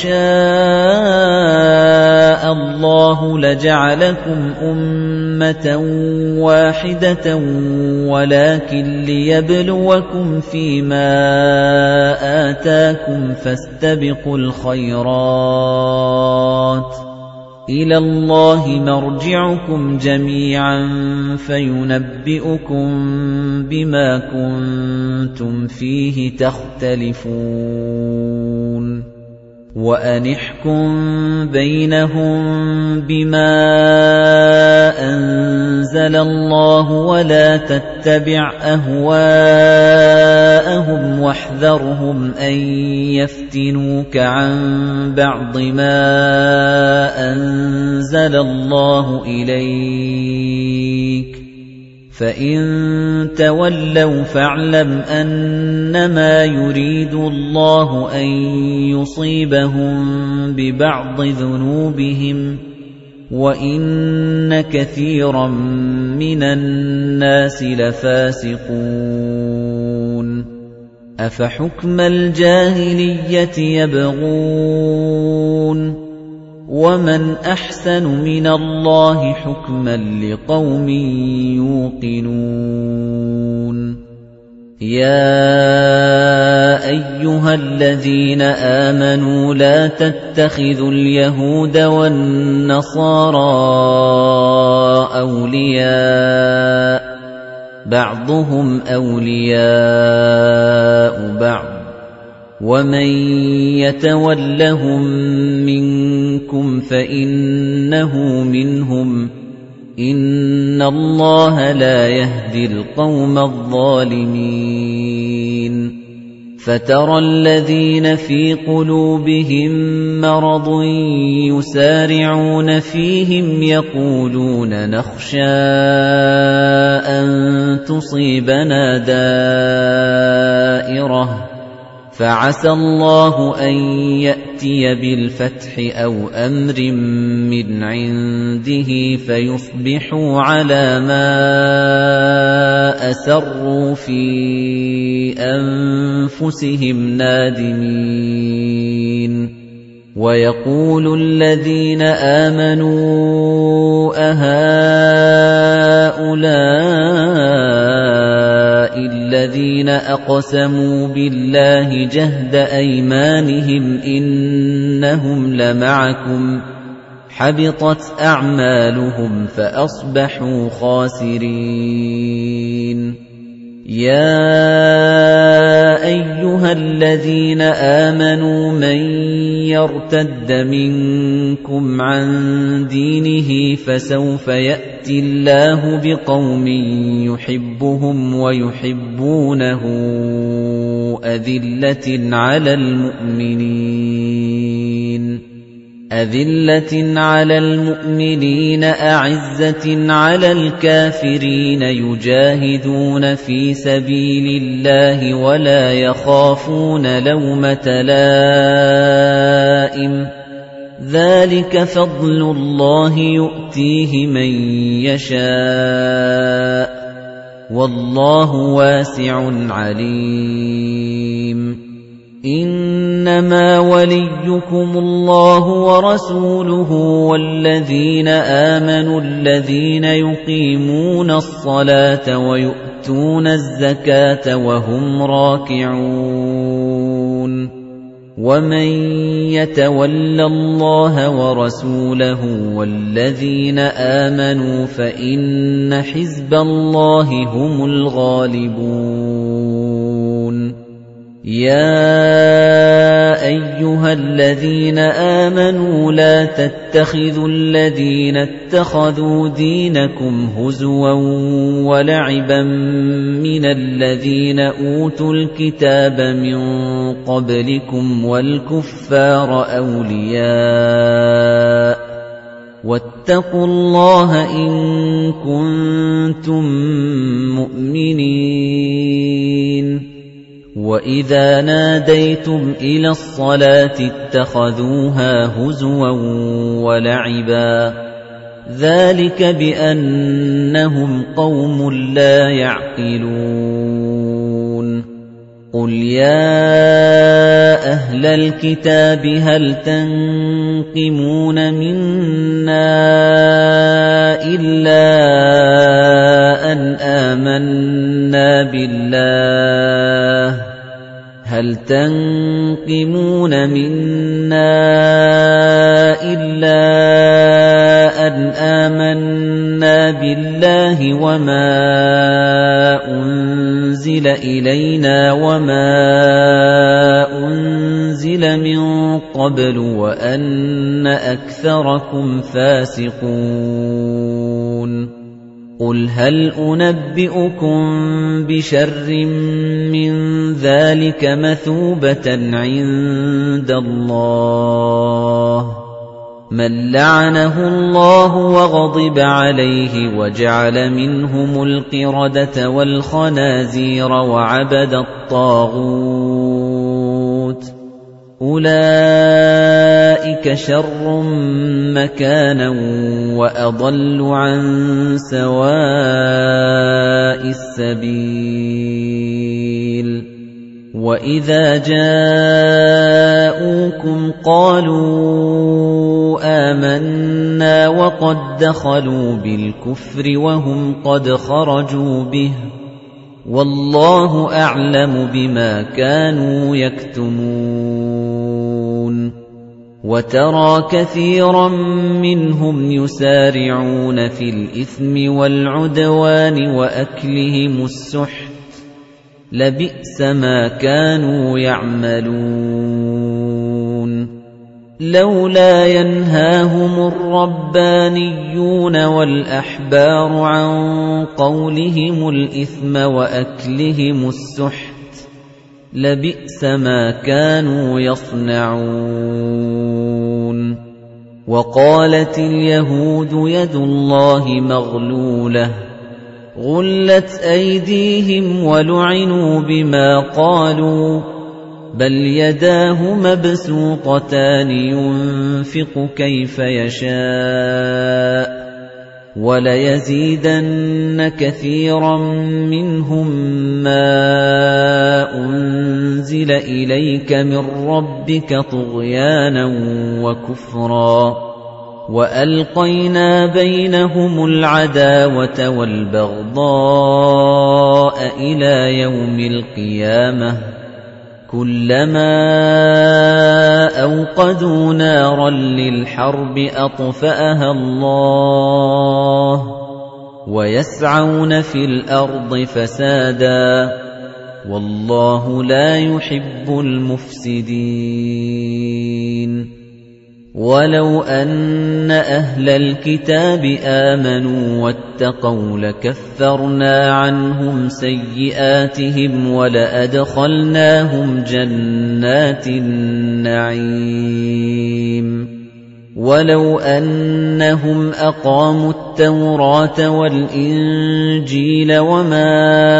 شَاءَ اللَّهُ لَجَعَلَكُمْ أُمَّةً وَاحِدَةً وَلَكِن لِّيَبْلُوَكُمْ فِيمَا آتَاكُمْ فَاسْتَبِقُوا الْخَيْرَاتِ ۚ إِلَى اللَّهِ مَرْجِعُكُمْ جَمِيعًا فَيُنَبِّئُكُم بِمَا كُنتُمْ فِيهِ تَخْتَلِفُونَ وَأَنِ احْكُم بَيْنَهُم بِمَا أَنزَلَ اللَّهُ وَلَا تَتَّبِعْ أَهْوَاءَهُمْ وَاحْذَرْهُمْ أَن يَفْتِنُوكَ عَن بَعْضِ مَا أَنزَلَ اللَّهُ إِلَيْكَ ۖ فَإِن تَوَلَّوْا فَاعْلَمْ أَنَّمَا يُرِيدُ اللَّهُ أَن يُصِيبَهُم بِبَعْضِ ذُنُوبِهِمْ ۗ وَإِنَّ كَثِيرًا مِّنَ النَّاسِ لَفَاسِقُونَ أَفَحُكْمَ الْجَاهِلِيَّةِ يَبْغُونَ وَمَنْ أَحْسَنُ مِنَ اللَّهِ حُكْمًا لِقَوْمٍ يُوقِنُونَ يَا أَيُّهَا الَّذِينَ آمَنُوا لَا تَتَّخِذُوا الْيَهُودَ وَالنَّصَارَىٰ أَوْلِيَاءَ ۘ بَعْضُهُمْ أَوْلِيَاءُ بَعْضٍ ۚ وَمَن يَتَوَلَّهُم مِّنكُمْ فَإِنَّهُ مِنْهُمْ ۗ إِنَّ اللَّهَ لَا يَهْدِي الْقَوْمَ الظَّالِمِينَ فَتَرَى الَّذِينَ فِي قُلُوبِهِم مَّرَضٌ يُسَارِعُونَ فِيهِمْ يَقُولُونَ نَخْشَىٰ أَن تُصِيبَنَا دَائِرَةٌ ۚ فَعَسَى اللَّهُ أَن يَأْتِيَ بِالْفَتْحِ أَوْ أَمْرٍ مِّنْ عِندِهِ فَيُصْبِحُوا عَلَىٰ مَا أَسَرُّوا فِي أَنفُسِهِمْ نَادِمِينَ وَيَقُولُ الَّذِينَ آمَنُوا أَهَٰؤُلَاءِ الَّذِينَ أَقْسَمُوا بِاللَّهِ جَهْدَ أَيْمَانِهِمْ إِنَّهُمْ لَمَعَكُمْ ۚ حَبِطَتْ أَعْمَالُهُمْ فَأَصْبَحُوا خَاسِرِينَ يَا أَيُّهَا الَّذِينَ آمَنُوا مَن يَرْتَدَّ مِنكُمْ عَن دِينِهِ فَسَوْفَ يَأْتِي اللَّهُ بِقَوْمٍ يُحِبُّهُمْ وَيُحِبُّونَهُ أَذِلَّةٍ عَلَى الْمُؤْمِنِينَ أَذِلَّةٍ عَلَى الْمُؤْمِنِينَ أَعِزَّةٍ عَلَى الْكَافِرِينَ يُجَاهِدُونَ فِي سَبِيلِ اللَّهِ وَلَا يَخَافُونَ لَوْمَةَ لَائِمٍ ۚ ذَلِكَ فَضْلُ اللَّهِ يُؤْتِيهِ مَن يَشَاءُ ۚ وَاللَّهُ وَاسِعٌ عَلِيمٌ إِنَّمَا وَلِيُّكُمُ اللَّهُ وَرَسُولُهُ وَالَّذِينَ آمَنُوا الَّذِينَ يُقِيمُونَ الصَّلَاةَ وَيُؤْتُونَ الزَّكَاةَ وَهُمْ رَاكِعُونَ وَمَن يَتَوَلَّ اللَّهَ وَرَسُولَهُ وَالَّذِينَ آمَنُوا فَإِنَّ حِزْبَ اللَّهِ هُمُ الْغَالِبُونَ يَا أَيُّهَا الَّذِينَ آمَنُوا لَا تَتَّخِذُوا الَّذِينَ اتَّخَذُوا دِينَكُمْ هُزُوًا وَلَعِبًا مِنَ الَّذِينَ أُوتُوا الْكِتَابَ مِن قَبْلِكُمْ وَالْكُفَّارَ أَوْلِيَاءَ ۚ وَاتَّقُوا اللَّهَ إِن كُنتُم مُّؤْمِنِينَ. وَإِذَا نَادَيْتُمْ إِلَى الصَّلَاةِ اتَّخَذُوهَا هُزُوًا وَلَعِبًا ۚ ذَلِكَ بِأَنَّهُمْ قَوْمٌ لَّا يَعْقِلُونَ. قُلْ يَا أَهْلَ الْكِتَابِ هَلْ تَنقِمُونَ مِنَّا إِلَّا أَنْ آمَنَّا بِاللَّهِ هَلْ تَنقِمُونَ مِنَّا إِلَّا أَنْ آمَنَّا بِاللَّهِ وَمَا أُنزِلَ إِلَيْنَا وَمَا أُنزِلَ مِن قَبْلُ وَأَنَّ أَكْثَرَكُمْ فَاسِقُونَ. قُلْ هَلْ أُنَبِّئُكُم بِشَرٍّ مِّن ذَلِكَ مَثُوبَةً عِندَ اللَّهِ مَن لَّعَنَهُ اللَّهُ وَغَضِبَ عَلَيْهِ وَجَعَلَ مِنْهُمُ الْقِرَدَةَ وَالْخَنَازِيرَ وَعَبَدَ الطَّاغُوتَ ۚ أُولَٰئِكَ شَرٌّ مَّكَانًا وَأَضَلُّ عَن سَوَاءِ السَّبِيلِ. وَإِذَا جَاءُوكُمْ قَالُوا آمَنَّا وَقَدْ دَخَلُوا بِالْكُفْرِ وَهُمْ قَدْ خَرَجُوا بِهِ ۚ وَاللَّهُ أَعْلَمُ بِمَا كَانُوا يَكْتُمُونَ. وَتَرَى كَثِيرًا مِّنْهُمْ يُسَارِعُونَ فِي الْإِثْمِ وَالْعُدْوَانِ وَأَكْلِهِمُ السُّحْتَ ۚ لَبِئْسَ مَا كَانُوا يَعْمَلُونَ. لَوْلَا يَنْهَاهُمُ الرَّبَّانِيُّونَ وَالْأَحْبَارُ عَن قَوْلِهِمُ الْإِثْمَ وَأَكْلِهِمُ السُّحْتَ لَبِئْسَ مَا كَانُوا يَصْنَعُونَ. وَقَالَتِ الْيَهُودُ يَدُ اللَّهِ مَغْلُولَةٌ غُلَّتْ أَيْدِيهِمْ وَلُعِنُوا بِمَا قَالُوا بَلْ يَدَاهُ مَبْسُوطَتَانِ يُنفِقُ كَيْفَ يَشَاءُ وَلَيَزِيدَنَّ كَثِيرًا مِّنْهُم مَّا أُنزِلَ إِلَيْكَ مِن رَّبِّكَ طُغْيَانًا وَكُفْرًا ۖ وَأَلْقَيْنَا بَيْنَهُمُ الْعَدَاوَةَ وَالْبَغْضَاءَ إِلَىٰ يَوْمِ الْقِيَامَةِ كُلَّمَا أَوْقَدُوا نَارًا لِّلْحَرْبِ أَطْفَأَهَا اللَّهُ ۚ وَيَسْعَوْنَ فِي الْأَرْضِ فَسَادًا ۚ وَاللَّهُ لَا يُحِبُّ الْمُفْسِدِينَ. وَلَوْ أَنَّ أَهْلَ الْكِتَابِ آمَنُوا وَاتَّقَوْا لَكَفَّرْنَا عَنْهُمْ سَيِّئَاتِهِمْ وَلَأَدْخَلْنَاهُمْ جَنَّاتِ النَّعِيمِ. وَلَوْ أَنَّهُمْ أَقَامُوا التَّوْرَاةَ وَالْإِنجِيلَ وَمَا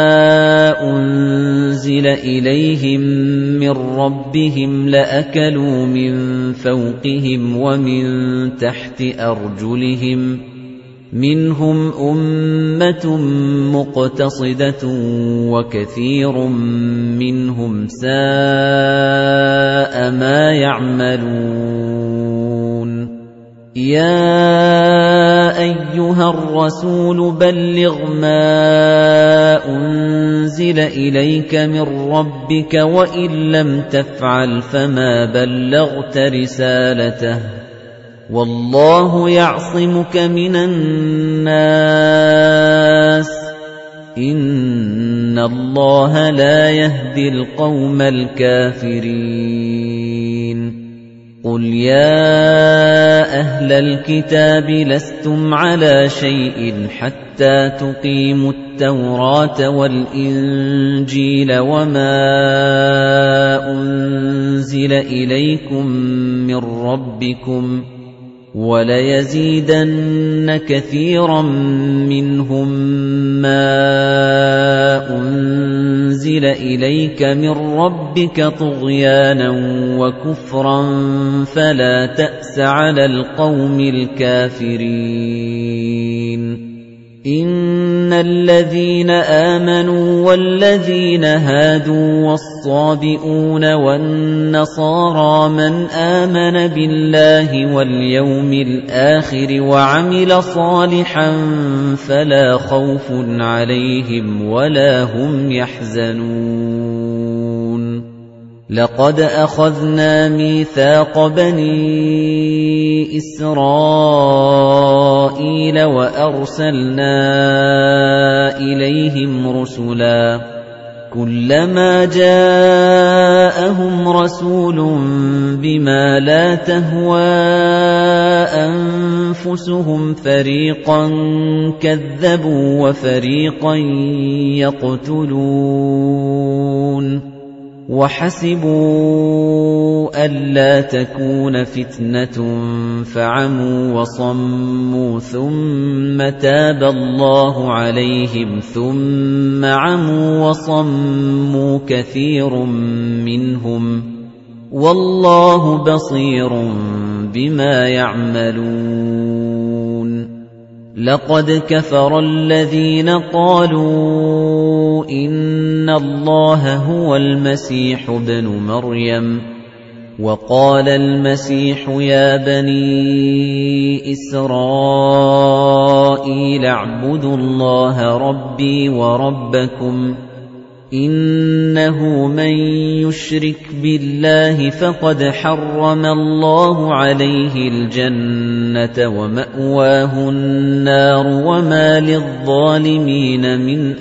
أُنزِلَ إِلَيْهِم مِّن رَّبِّهِمْ لَأَكَلُوا مِن فَوْقِهِمْ وَمِن تَحْتِ أَرْجُلِهِم ۚ مِّنْهُمْ أُمَّةٌ مُّقْتَصِدَةٌ وَكَثِيرٌ مِّنْهُمْ سَاءَ مَا يَعْمَلُونَ. يَا أَيُّهَا الرَّسُولُ بَلِّغْ مَا أُنزِلَ إِلَيْكَ مِن رَّبِّكَ ۖ وَإِن لَّمْ تَفْعَلْ فَمَا بَلَّغْتَ رِسَالَتَهُ ۚ وَاللَّهُ يَعْصِمُكَ مِنَ النَّاسِ ۗ إِنَّ إِنَّ اللَّهَ لَا يَهْدِي الْقَوْمَ الْكَافِرِينَ قُلْ يَا أَهْلَ الْكِتَابِ لَسْتُمْ عَلَىٰ شَيْءٍ حَتَّىٰ تُقِيمُوا التَّوْرَاةَ وَالْإِنجِيلَ وَمَا أُنزِلَ إِلَيْكُم مِّن رَّبِّكُمْ ۗ وَلَيَزِيدَنَّ كَثِيرًا مِّنْهُم مَّا أُنزِلَ إِلَيْكَ مِن رَّبِّكَ طُغْيَانًا وَكُفْرًا فَلَا تَأْسَ عَلَى الْقَوْمِ الْكَافِرِينَ إِنَّ الَّذِينَ آمَنُوا وَالَّذِينَ هَادُوا وَالصَّابِئُونَ وَالنَّصَارَىٰ مَنْ آمَنَ بِاللَّهِ وَالْيَوْمِ الْآخِرِ وَعَمِلَ صَالِحًا فَلَا خَوْفٌ عَلَيْهِمْ وَلَا هُمْ يَحْزَنُونَ لَقَدْ أَخَذْنَا مِيثَاقَ بَنِي إِسْرَائِيلَ وَأَرْسَلْنَا إِلَيْهِمْ رُسُلًا كُلَّمَا جَاءَهُمْ رَسُولٌ بِمَا لَا تَهْوَىٰ أَنفُسُهُمْ فَرِيقًا كَذَّبُوا وَفَرِيقًا يَقْتُلُونَ وَحَسِبُوا أَلَّا تَكُونَ فِتْنَةٌ فَعَمُوا وَصَمُّوا ثُمَّ تَابَ اللَّهُ عَلَيْهِمْ ثُمَّ عَمُوا وَصَمُّوا كَثِيرٌ مِّنْهُمْ وَاللَّهُ بَصِيرٌ بِمَا يَعْمَلُونَ لَقَدْ كَفَرَ الَّذِينَ قَالُوا إِنَّ اللَّهَ هُوَ الْمَسِيحُ ابْنُ مَرْيَمَ وَقَالَ الْمَسِيحُ يَا بَنِي إِسْرَائِيلَ اعْبُدُوا اللَّهَ رَبِّي وَرَبَّكُمْ إِنَّهُ مَن يُشْرِكْ بِاللَّهِ فَقَدْ حَرَّمَ اللَّهُ عَلَيْهِ الْجَنَّةَ وَمَأْوَاهُ النَّارُ وَمَا لِلظَّالِمِينَ مِنْ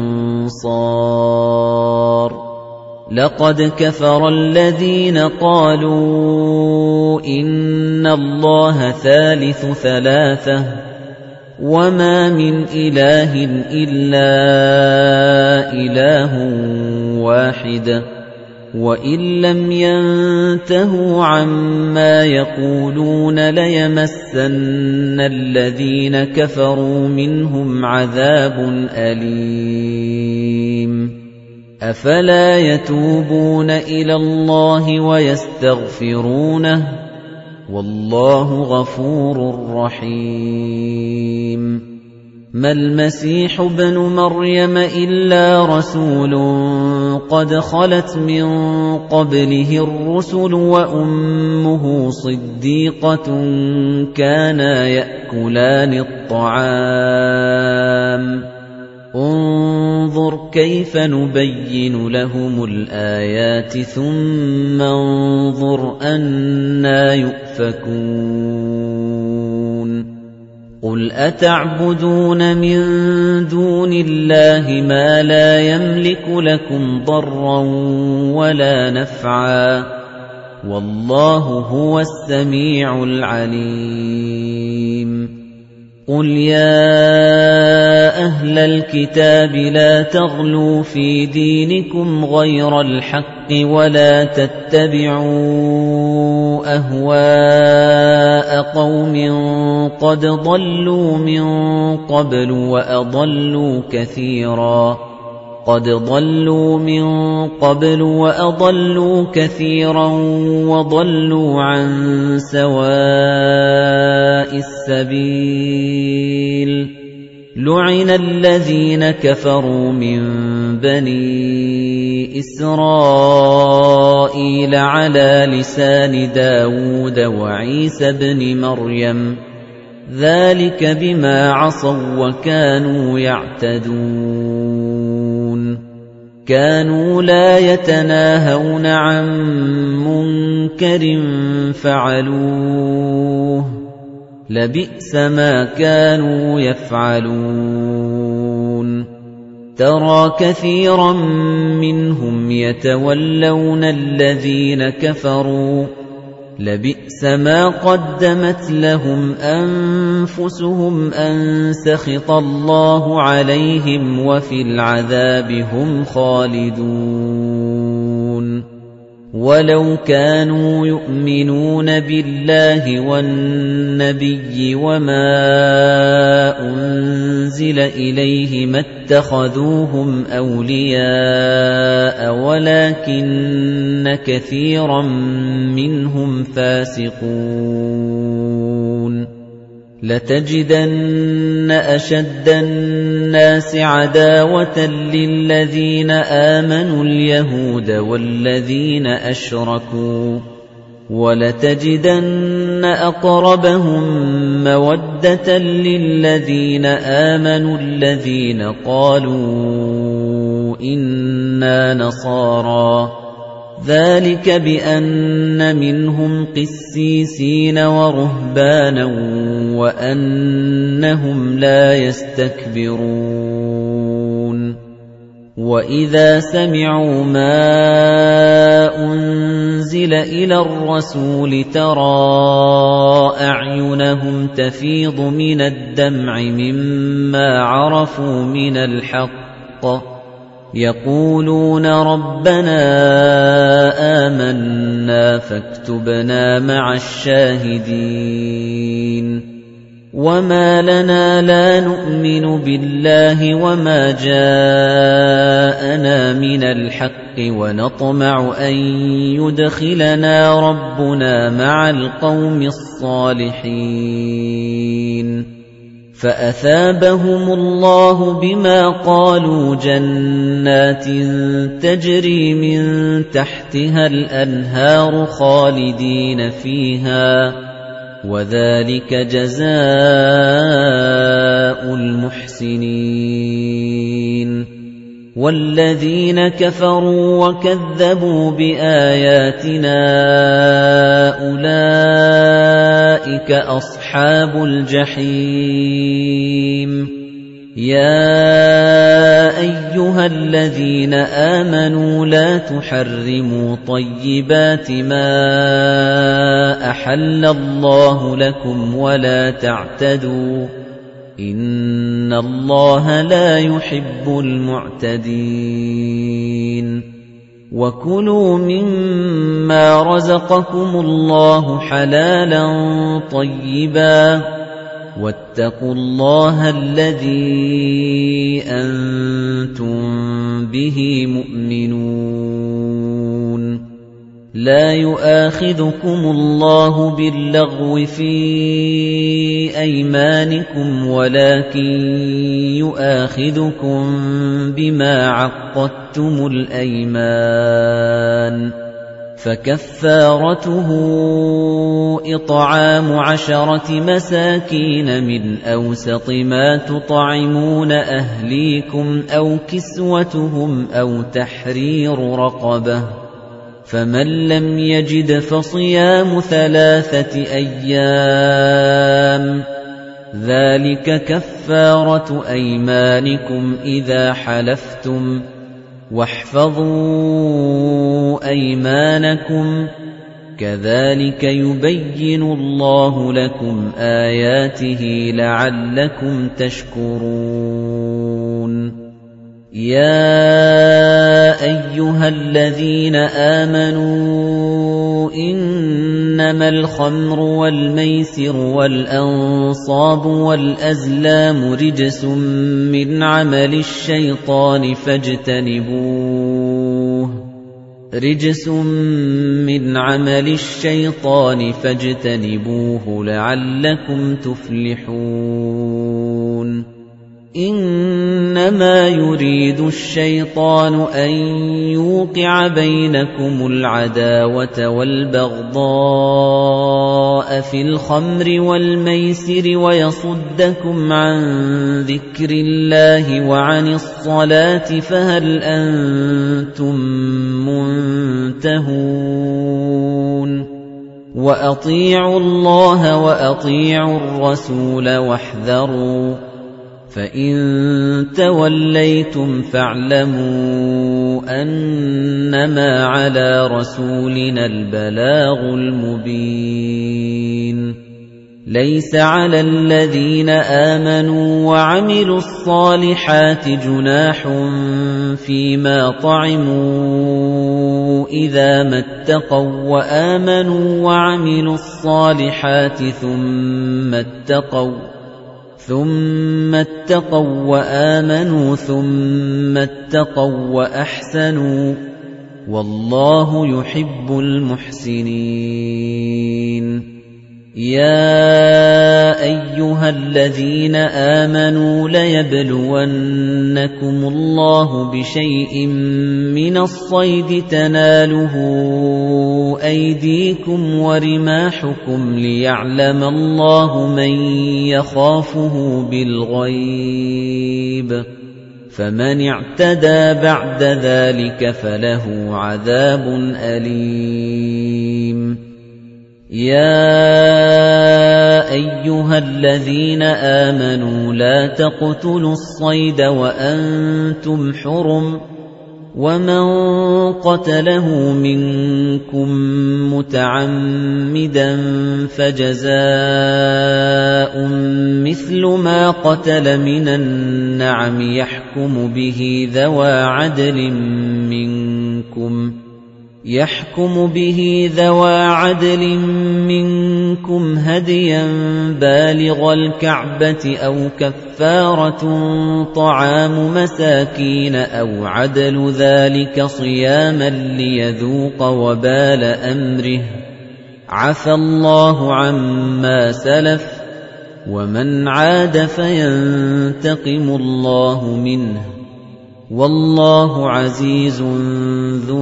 أَنصَارٍ لَقَدْ كَفَرَ الَّذِينَ قَالُوا إِنَّ اللَّهَ ثَالِثُ ثَلَاثَةٍ وَمَا مِنْ إِلَٰهٍ إِلَّا إِلَٰهٌ وَاحِدٌ وَإِن لَّمْ يَنتَهُوا عَمَّا يَقُولُونَ لَيَمَسَّنَّ الَّذِينَ كَفَرُوا مِنْهُمْ عَذَابٌ أَلِيمٌ أَفَلَا يَتُوبُونَ إِلَى اللَّهِ وَيَسْتَغْفِرُونَهُ وَاللَّهُ غَفُورٌ رَّحِيمٌ مَا الْمَسِيحُ ابْنُ مَرْيَمَ إِلَّا رَسُولٌ قَدْ خَلَتْ مِن قَبْلِهِ الرُّسُلُ وَأُمُّهُ صِدِّيقَةٌ كَانَا يَأْكُلَانِ الطَّعَامَ انظُرْ كَيْفَ نُبَيِّنُ لَهُمُ الْآيَاتِ ثُمَّ انظُرْ أَنَّىٰ يُؤْفَكُونَ قُلْ أَتَعْبُدُونَ مِن دُونِ اللَّهِ مَا لَا يَمْلِكُ لَكُمْ ضَرًّا وَلَا نَفْعًا وَاللَّهُ هُوَ السَّمِيعُ الْعَلِيمُ قُلْ يَا أَهْلَ الْكِتَابِ لَا تَغْلُوا فِي دِينِكُمْ غَيْرَ الْحَقِّ وَلَا تَتَّبِعُوا أَهْوَاءَ قَوْمٍ قَدْ ضَلُّوا مِن قَبْلُ وَأَضَلُّوا كَثِيرًا قَدْ ضَلُّوا مِن قَبْلُ وَأَضَلُّوا كَثِيرًا وَضَلُّوا عَن سَوَاءِ السَّبِيلِ لُعِنَ الَّذِينَ كَفَرُوا مِن بَنِي إِسْرَائِيلَ عَلَى لِسَانِ دَاوُودَ وَعِيسَى ابْنِ مَرْيَمَ ذَلِكَ بِمَا عَصَوا وَّكَانُوا يَعْتَدُونَ كَانُوا لَا يَتَنَاهَوْنَ عَن مُّنكَرٍ فَعَلُوهُ لَبِئْسَ مَا كَانُوا يَفْعَلُونَ تَرَى كَثِيرًا مِّنْهُمْ يَتَوَلَّوْنَ الَّذِينَ كَفَرُوا لَبِئْسَ مَا قَدَّمَتْ لَهُمْ أَنفُسُهُمْ أَن سَخِطَ اللَّهُ عَلَيْهِمْ وَفِي الْعَذَابِ هُمْ خَالِدُونَ وَلَوْ كَانُوا يُؤْمِنُونَ بِاللَّهِ وَالنَّبِيِّ وَمَا أُنزِلَ إِلَيْهِ مَا اتَّخَذُوهُمْ أَوْلِيَاءَ وَلَكِنَّ كَثِيرًا مِّنْهُمْ فَاسِقُونَ لَتَجِدَنَّ أَشَدَّ النَّاسِ عَدَاوَةً لِّلَّذِينَ آمَنُوا الْيَهُودَ وَالَّذِينَ أَشْرَكُوا وَلَتَجِدَنَّ أَقْرَبَهُم مَّوَدَّةً لِّلَّذِينَ آمَنُوا الَّذِينَ قَالُوا إِنَّا نَصَارَىٰ ذَلِكَ بِأَنَّ مِنْهُمْ قِسِّيسِينَ وَرُهْبَانًا وَأَنَّهُمْ لَا يَسْتَكْبِرُونَ وَإِذَا سَمِعُوا مَا أُنزِلَ إِلَى الرَّسُولِ تَرَىٰ أَعْيُنَهُمْ تَفِيضُ مِنَ الدَّمْعِ مِمَّا عَرَفُوا مِنَ الْحَقِّ يَقُولُونَ رَبَّنَا آمَنَّا فَاكْتُبْنَا مَعَ الشَّاهِدِينَ وَمَا لَنَا لَا نُؤْمِنُ بِاللَّهِ وَمَا جَاءَنَا مِنَ الْحَقِّ وَنَطْمَعُ أَن يُدْخِلَنَا رَبُّنَا مَعَ الْقَوْمِ الصَّالِحِينَ فَأَثَابَهُمُ اللَّهُ بِمَا قَالُوا جَنَّاتٍ تَجْرِي مِن تَحْتِهَا الْأَنْهَارُ خَالِدِينَ فِيهَا وَذَلِكَ جَزَاءُ الْمُحْسِنِينَ وَالَّذِينَ كَفَرُوا وَكَذَّبُوا بِآيَاتِنَا أُولَئِكَ أَصْحَابُ الْجَحِيمِ يَا أَيُّهَا الَّذِينَ آمَنُوا لَا تُحَرِّمُوا طَيِّبَاتِ مَا أَحَلَّ اللَّهُ لَكُمْ وَلَا تَعْتَدُوا إِنَّ اللَّهَ لَا يُحِبُّ الْمُعْتَدِينَ وَكُلُوا مِمَّا رَزَقَكُمُ اللَّهُ حَلَالًا طَيِّبًا وَاتَّقُوا اللَّهَ الَّذِي أَنتُم بِهِ مُؤْمِنُونَ لَا يُؤَاخِذُكُمُ اللَّهُ بِاللَّغْوِ فِي أَيْمَانِكُمْ وَلَكِن يُؤَاخِذُكُم بِمَا عَقَّدتُّمُ الْأَيْمَانَ فَكَفَّارَتُهُ إِطْعَامُ عَشَرَةِ مَسَاكِينَ مِنْ أَوْسَطِ مَا تُطْعِمُونَ أَهْلِيكُمْ أَوْ كِسْوَتُهُمْ أَوْ تَحْرِيرُ رَقَبَةٍ فَمَن لَّمْ يَجِدْ فَصِيَامُ ثَلَاثَةِ أَيَّامٍ ذَلِكَ كَفَّارَةُ أَيْمَانِكُمْ إِذَا حَلَفْتُمْ وَاحْفَظُوا أَيْمَانَكُمْ كَذَلِكَ يُبَيِّنُ اللَّهُ لَكُمْ آيَاتِهِ لَعَلَّكُمْ تَشْكُرُونَ يَا أَيُّهَا الَّذِينَ آمَنُوا إِنَّمَا الْخَمْرُ وَالْمَيْسِرُ وَالْأَنصَابُ وَالْأَزْلَامُ رِجْسٌ مِّنْ عَمَلِ الشَّيْطَانِ فاجتنبوه رِجْسٌ مِّنْ عَمَلِ الشَّيْطَانِ فاجتنبوه لَعَلَّكُمْ تُفْلِحُونَ إِنَّمَا يُرِيدُ الشَّيْطَانُ أَن يُوقِعَ بَيْنَكُمُ الْعَدَاوَةَ وَالْبَغْضَاءَ فِي الْخَمْرِ وَالْمَيْسِرِ وَيَصُدَّكُمْ عَن ذِكْرِ اللَّهِ وَعَنِ الصَّلَاةِ فَهَلْ أَنتُم مُّنتَهُونَ وَأَطِيعُوا اللَّهَ وَأَطِيعُوا الرَّسُولَ وَاحْذَرُوا فَإِن تَوَلَّيْتُمْ فَاعْلَمُوا أَنَّمَا عَلَىٰ رَسُولِنَا الْبَلَاغُ الْمُبِينُ لَيْسَ عَلَى الَّذِينَ آمَنُوا وَعَمِلُوا الصَّالِحَاتِ جُنَاحٌ فِيمَا طَعِمُوا إِذَا مَا اتَّقَوا وَّآمَنُوا وَعَمِلُوا الصَّالِحَاتِ ثُمَّ اتَّقَوا ثُمَّ اتَّقَوا وَّآمَنُوا ثُمَّ اتَّقَوا وَّأَحْسَنُوا وَاللَّهُ يُحِبُّ الْمُحْسِنِينَ يَا أَيُّهَا الَّذِينَ آمَنُوا لَيَبْلُوَنَّكُمُ اللَّهُ بِشَيْءٍ مِّنَ الصَّيْدِ تَنَالُهُ أَيْدِيكُمْ وَرِمَاحُكُمْ لِيَعْلَمَ اللَّهُ مَن يَخَافُهُ بِالْغَيْبِ فَمَنِ اعْتَدَىٰ بَعْدَ ذَلِكَ فَلَهُ عَذَابٌ أَلِيمٌ يَا أَيُّهَا الَّذِينَ آمَنُوا لَا تَقْتُلُوا الصَّيْدَ وَأَنتُمْ حُرُمٌ وَمَن قَتَلَهُ مِنكُم مُّتَعَمِّدًا فَجَزَاءٌ مِّثْلُ مَا قَتَلَ مِنَ النَّعَمِ يَحْكُمُ بِهِ ذَوَى عَدْلٍ مِّنكُمْ يَحْكُمُ بِهِ ذَوَى عَدْلٍ مِّنكُمْ هَدْيًا بَالِغَ الْكَعْبَةِ أَوْ كَفَّارَةٌ طَعَامُ مَسَاكِينَ أَوْ عَدْلُ ذَلِكَ صِيَامًا لِّيَذُوقَ وَبَالَ أَمْرِهِ عَفَا اللَّهُ عَمَّا سَلَفَ وَمَنْ عَادَ فَيَنتَقِمُ اللَّهُ مِنْهُ وَاللَّهُ عَزِيزٌ ذُو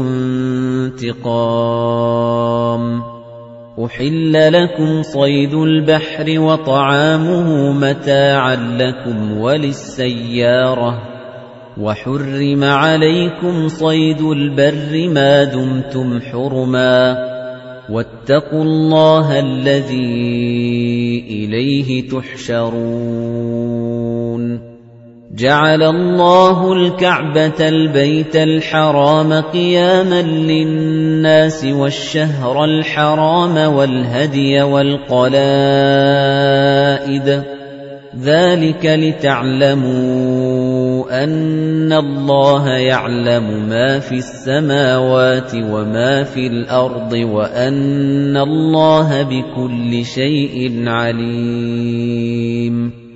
انتِقَامٍ أُحِلَّ لَكُمْ صَيْدُ الْبَحْرِ وَطَعَامُهُ مَتَاعًا لَّكُمْ وَلِلسَّيَّارَةِ وَحُرِّمَ عَلَيْكُمْ صَيْدُ الْبَرِّ مَا دُمْتُمْ حُرُمًا وَاتَّقُوا اللَّهَ الَّذِي إِلَيْهِ تُحْشَرُونَ جَعَلَ اللَّهُ الْكَعْبَةَ الْبَيْتَ الْحَرَامَ قِيَامًا لِّلنَّاسِ وَالشَّهْرَ الْحَرَامَ وَالْهَدْيَ وَالْقَلَائِدَ ذَلِكَ لِتَعْلَمُوا أَنَّ اللَّهَ يَعْلَمُ مَا فِي السَّمَاوَاتِ وَمَا فِي الْأَرْضِ وَأَنَّ اللَّهَ بِكُلِّ شَيْءٍ عَلِيمٌ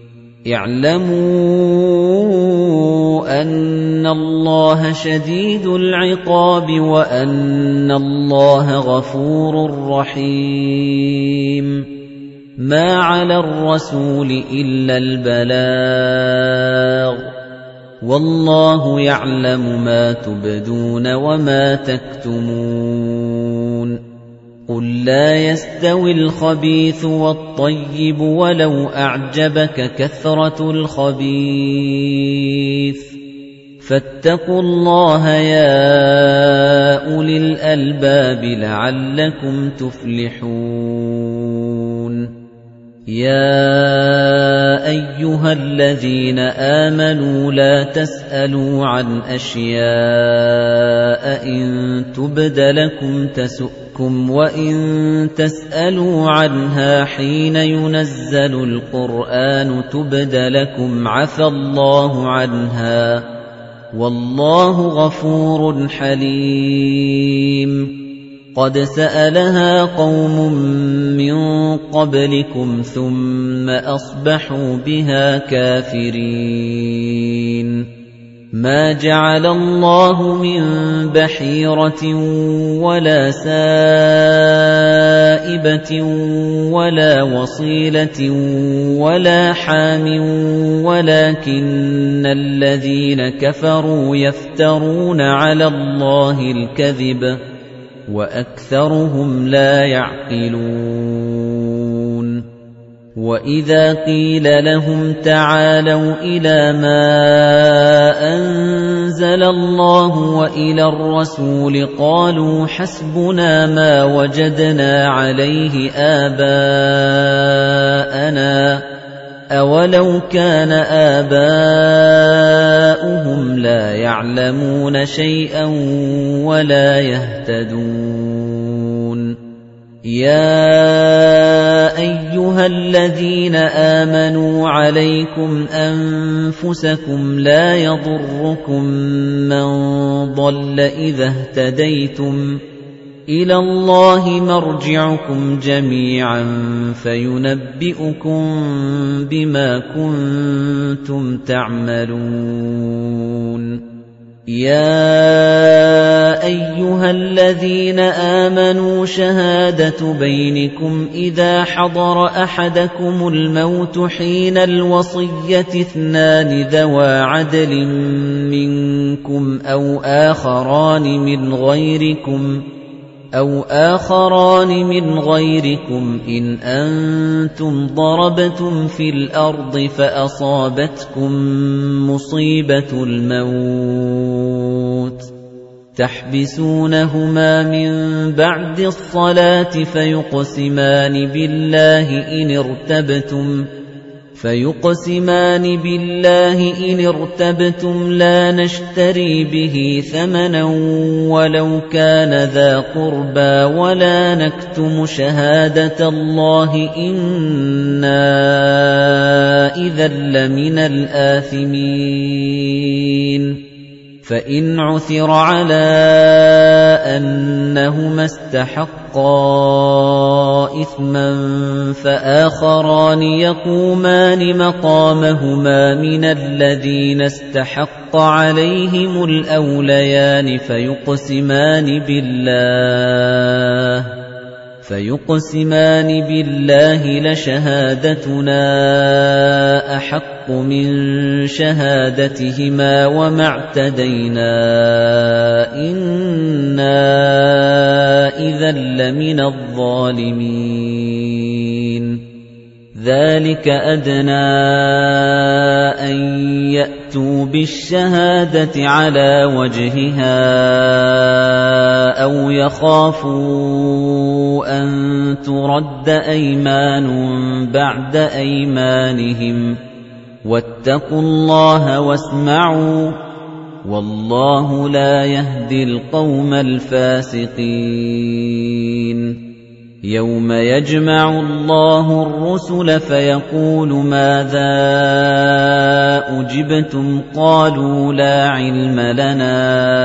اعْلَمُوا أَنَّ اللَّهَ شَدِيدُ الْعِقَابِ وَأَنَّ اللَّهَ غَفُورٌ رَّحِيمٌ مَا عَلَى الرَّسُولِ إِلَّا الْبَلَاغُ وَاللَّهُ يَعْلَمُ مَا تُبْدُونَ وَمَا تَكْتُمُونَ قُل لَّا يَسْتَوِي الْخَبِيثُ وَالطَّيِّبُ وَلَوْ أَعْجَبَكَ كَثْرَةُ الْخَبِيثِ فَاتَّقُوا اللَّهَ يَا أُولِي الْأَلْبَابِ لَعَلَّكُمْ تُفْلِحُونَ يَا أَيُّهَا الَّذِينَ آمَنُوا لَا تَسْأَلُوا عَنْ أَشْيَاءَ إِن تُبْدَ لَكُمْ تَسُؤْكُمْ وَإِن تَسْأَلُوا عَنْهَا حِينَ يُنَزَّلُ الْقُرْآنُ تُبْدَ لَكُمْ عَفَا اللَّهُ عَنْهَا وَاللَّهُ غَفُورٌ حَلِيمٌ قَدْ سَأَلَهَا قَوْمٌ مِّن قَبْلِكُمْ ثُمَّ أَصْبَحُوا بِهَا كَافِرِينَ مَا جَعَلَ اللَّهُ مِن بَحِيرَةٍ وَلَا سَائِبَةٍ وَلَا وَصِيلَةٍ وَلَا حَامٍ وَلَكِنَّ الَّذِينَ كَفَرُوا يَفْتَرُونَ عَلَى اللَّهِ الْكَذِبَ وَأَكْثَرُهُمْ لَا يَعْقِلُونَ وَإِذَا قِيلَ لَهُمْ تَعَالَوْا إِلَى مَا أَنزَلَ اللَّهُ وَإِلَى الرَّسُولِ قَالُوا حَسْبُنَا مَا وَجَدْنَا عَلَيْهِ آبَاءَنَا أَوَلَوْ كَانَ آبَاؤُهُمْ لَا يَعْلَمُونَ شَيْئًا وَلَا يَهْتَدُونَ يَا أَيُّهَا الَّذِينَ آمَنُوا عَلَيْكُمْ أَنفُسَكُمْ لَا يَضُرُّكُم مَّن ضَلَّ إِذَا اهْتَدَيْتُمْ إِلَى اللَّهِ مَرْجِعُكُمْ جَمِيعًا فَيُنَبِّئُكُم بِمَا كُنتُمْ تَعْمَلُونَ يَا أَيُّهَا الَّذِينَ آمَنُوا شَهَادَةُ بَيْنِكُمْ إِذَا حَضَرَ أَحَدَكُمُ الْمَوْتُ حِينَ الْوَصِيَّةِ اثْنَانِ ذَوَا عَدْلٍ مِّنكُمْ أَوْ آخَرَانِ مِنْ غَيْرِكُمْ أَوْ آخَرَانِ مِنْ غَيْرِكُمْ إِنْ أَنْتُمْ ضَرَبْتُمْ فِي الْأَرْضِ فَأَصَابَتْكُمْ مُصِيبَةُ الْمَوْتِ تَحْبِسُونَهُمَا مِنْ بَعْدِ الصَّلَاةِ فَيُقْسِمَانِ بِاللَّهِ إِنِ ارْتَبْتُمْ فَيُقْسِمَانِ بِاللَّهِ إِنِ ارْتَبْتُمْ لَا نَشْتَرِي بِهِ ثَمَنًا وَلَوْ كَانَ ذَا قُرْبَى وَلَا نَكْتُمُ شَهَادَةَ اللَّهِ إِنَّا إِذًا لَّمِنَ الْآثِمِينَ فَإِنْ عُثِرَ عَلَىٰ أَنَّهُمَا اسْتَحَقَّا إِثْمًا فَآخَرَانِ يَقُومَانِ مَقَامَهُمَا مِنَ الَّذِينَ اسْتَحَقَّ عَلَيْهِمُ الْأَوْلَيَانِ فَيُقْسِمَانِ بِاللَّهِ فَيُقْسِمَانِ بِاللَّهِ لَشَهَادَتُنَا أَحَقُّ مِنْ شَهَادَتِهِمَا وَمَا اعْتَدَيْنَا إِنَّا إِذًا لَّمِنَ الظَّالِمِينَ ذَلِكَ أَدْنَىٰ أَن يَأْتُوا بِالشَّهَادَةِ عَلَىٰ وَجْهِهَا أَوْ يَخَافُوا أَن تُرَدَّ أَيْمَانٌ بَعْدَ أَيْمَانِهِمْ ۗ وَاتَّقُوا اللَّهَ وَاسْمَعُوا ۗ وَاللَّهُ لَا يَهْدِي الْقَوْمَ الْفَاسِقِينَ يَوْمَ يَجْمَعُ اللَّهُ الرُّسُلَ فَيَقُولُ مَاذَا أُجِبْتُمْ ۖ قَالُوا لَا عِلْمَ لَنَا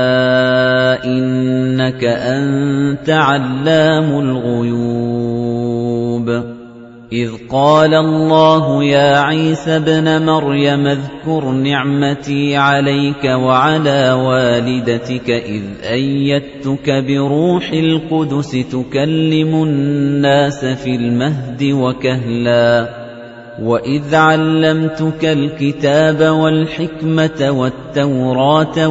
إِنَّكَ أَنتَ عَلَّامُ الْغُيُوبِ إِذْ قَالَ اللَّهُ يَا عِيسَى ابْنَ مَرْيَمَ اذْكُرْ نِعْمَتِي عَلَيْكَ وَعَلَىٰ وَالِدَتِكَ إِذْ أَيَّدتُّكَ بِرُوحِ الْقُدُسِ تُكَلِّمُ النَّاسَ فِي الْمَهْدِ وَكَهْلًا وَإِذْ عَلَّمْتُكَ الْكِتَابَ وَالْحِكْمَةَ وَالتَّوْرَاةَ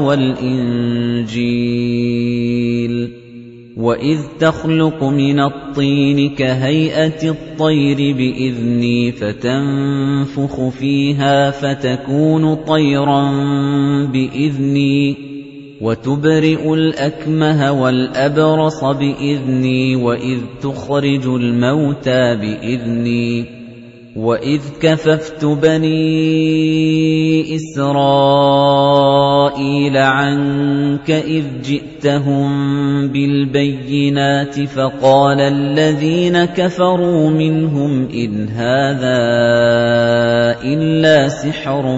وَالْإِنجِيلَ وَإِذْ تَخْلُقُ مِنَ الطِّينِ كَهَيْئَةِ الطَّيْرِ بِإِذْنِي فَتَنفُخُ فِيهَا فَتَكُونُ طَيْرًا بِإِذْنِي وَتُبْرِئُ الْأَكْمَهَ وَالْأَبْرَصَ بِإِذْنِي وَإِذْ تُخْرِجُ الْمَوْتَىٰ بِإِذْنِي وَإِذْ كَفَفْتُ بَنِي إِسْرَائِيلَ عَنكَ إِذْ جِئْتَهُم بِالْبَيِّنَاتِ فَقَالَ الَّذِينَ كَفَرُوا مِنْهُمْ إِنْ هَٰذَا إِلَّا سِحْرٌ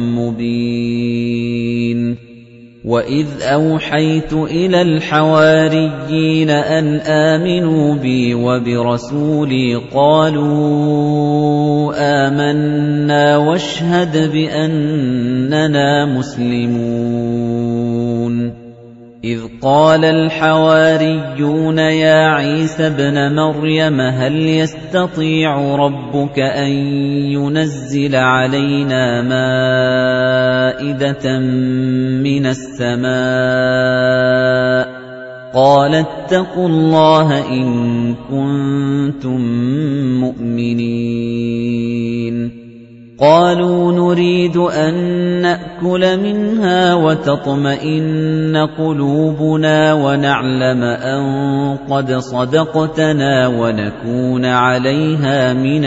مُّبِينٌ وَإِذْ أَوْحَيْتُ إِلَى الْحَوَارِيِّينَ أَنْ آمِنُوا بِي وَبِرَسُولِي قَالُوا آمَنَّا وَاشْهَدْ بِأَنَّنَا مُسْلِمُونَ إِذْ قَالَ الْحَوَارِيُّونَ يَا عِيسَى ابْنَ مَرْيَمَ هَلْ يَسْتَطِيعُ رَبُّكَ أَن يُنَزِّلَ عَلَيْنَا مَائِدَةً مِّنَ السَّمَاءِ ۖ قَالَ اتَّقُوا اللَّهَ إِن كُنتُم مُّؤْمِنِينَ قَالُوا نُرِيدُ أَن نَّأْكُلَ مِنْهَا وَتَطْمَئِنَّ قُلُوبُنَا وَنَعْلَمَ أَن قَدْ صَدَقْتَنَا وَنَكُونَ عَلَيْهَا مِنَ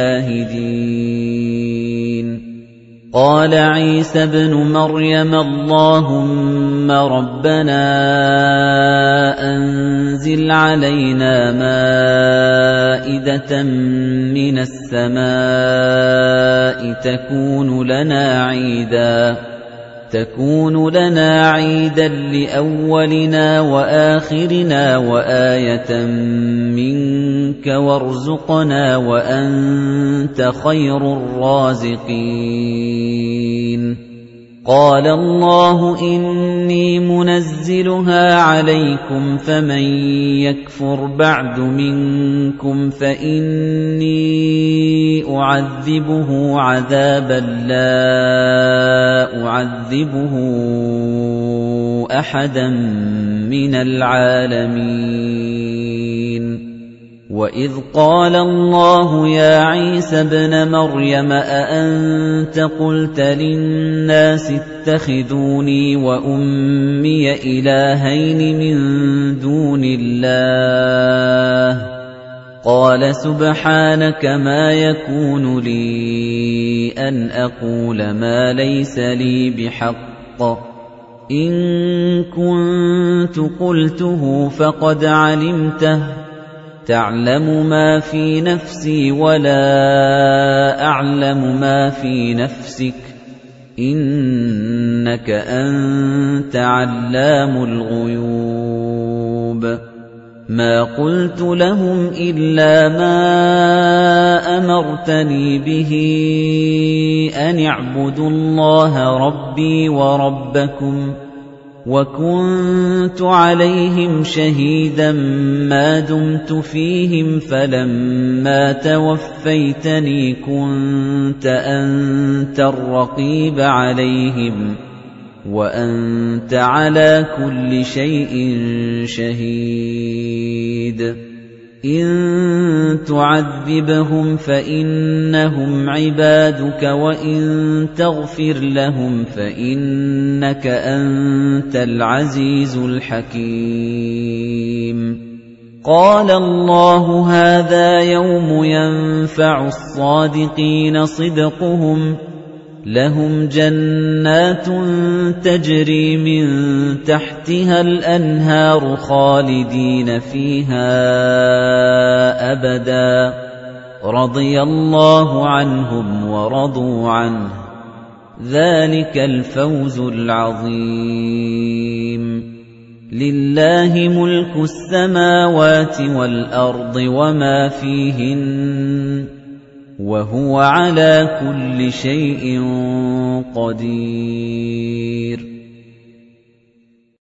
الشَّاهِدِينَ قَالَ عِيسَى ابْنُ مَرْيَمَ اللَّهُمَّ رَبَّنَا أَنزِلْ عَلَيْنَا مَائِدَةً مِّنَ السَّمَاءِ تَكُونُ لَنَا عِيدًا تَكُونُ لَنَا عِيدًا لِأَوَّلِنَا وَآخِرِنَا وَآيَةً مِنكَ وَارْزُقْنَا وَأَنتَ خَيْرُ الرَّازِقِينَ قَالَ اللَّهُ إِنِّي مُنَزِّلُهَا عَلَيْكُمْ فَمَن يَكْفُرْ بَعْدُ مِنكُمْ فَإِنِّي أُعَذِّبُهُ عَذَابًا لَّا أُعَذِّبُهُ أَحَدًا مِّنَ الْعَالَمِينَ وَإِذْ قَالَ اللَّهُ يَا عِيسَى ابْنَ مَرْيَمَ أَأَنتَ قُلْتَ لِلنَّاسِ اتَّخِذُونِي وَأُمِّيَ إِلَٰهَيْنِ مِن دُونِ اللَّهِ قَالَ سُبْحَانَكَ مَا يَكُونُ لِي أَنْ أَقُولَ مَا لَيْسَ لِي بِحَقٍّ إِن كُنتُ قُلْتُهُ فَقَدْ عَلِمْتَهُ تَعْلَمُ مَا فِي نَفْسِي وَلَا أَعْلَمُ مَا فِي نَفْسِكَ إِنَّكَ أَنتَ عَلَّامُ الْغُيُوبِ مَا قُلْتُ لَهُمْ إِلَّا مَا أَمَرْتَنِي بِهِ أَنِ اعْبُدُوا اللَّهَ رَبِّي وَرَبَّكُمْ وَكُنتُ عَلَيْهِمْ شَهِيدًا مَا دُمْتُ فِيهِمْ فَلَمَّا تَوَفَّيْتَنِي كُنتَ أَنتَ الرَّقِيبَ عَلَيْهِمْ وَأَنتَ عَلَى كُلِّ شَيْءٍ شَهِيدٌ إِن تُعَذِّبْهُمْ فَإِنَّهُمْ عِبَادُكَ وَإِن تَغْفِرْ لَهُمْ فَإِنَّكَ أَنتَ الْعَزِيزُ الْحَكِيمُ قَالَ اللَّهُ هَٰذَا يَوْمُ يَنفَعُ الصَّادِقِينَ صِدْقُهُمْ لَهُمْ جَنَّاتٌ تَجْرِي مِن تَحْتِهَا الْأَنْهَارُ خَالِدِينَ فِيهَا أَبَدًا رَضِيَ اللَّهُ عَنْهُمْ وَرَضُوا عَنْهُ ذَلِكَ الْفَوْزُ الْعَظِيمُ لِلَّهِ مُلْكُ السَّمَاوَاتِ وَالْأَرْضِ وَمَا فِيهِنَّ وَهُوَ عَلَى كُلِّ شَيْءٍ قَدِيرٌ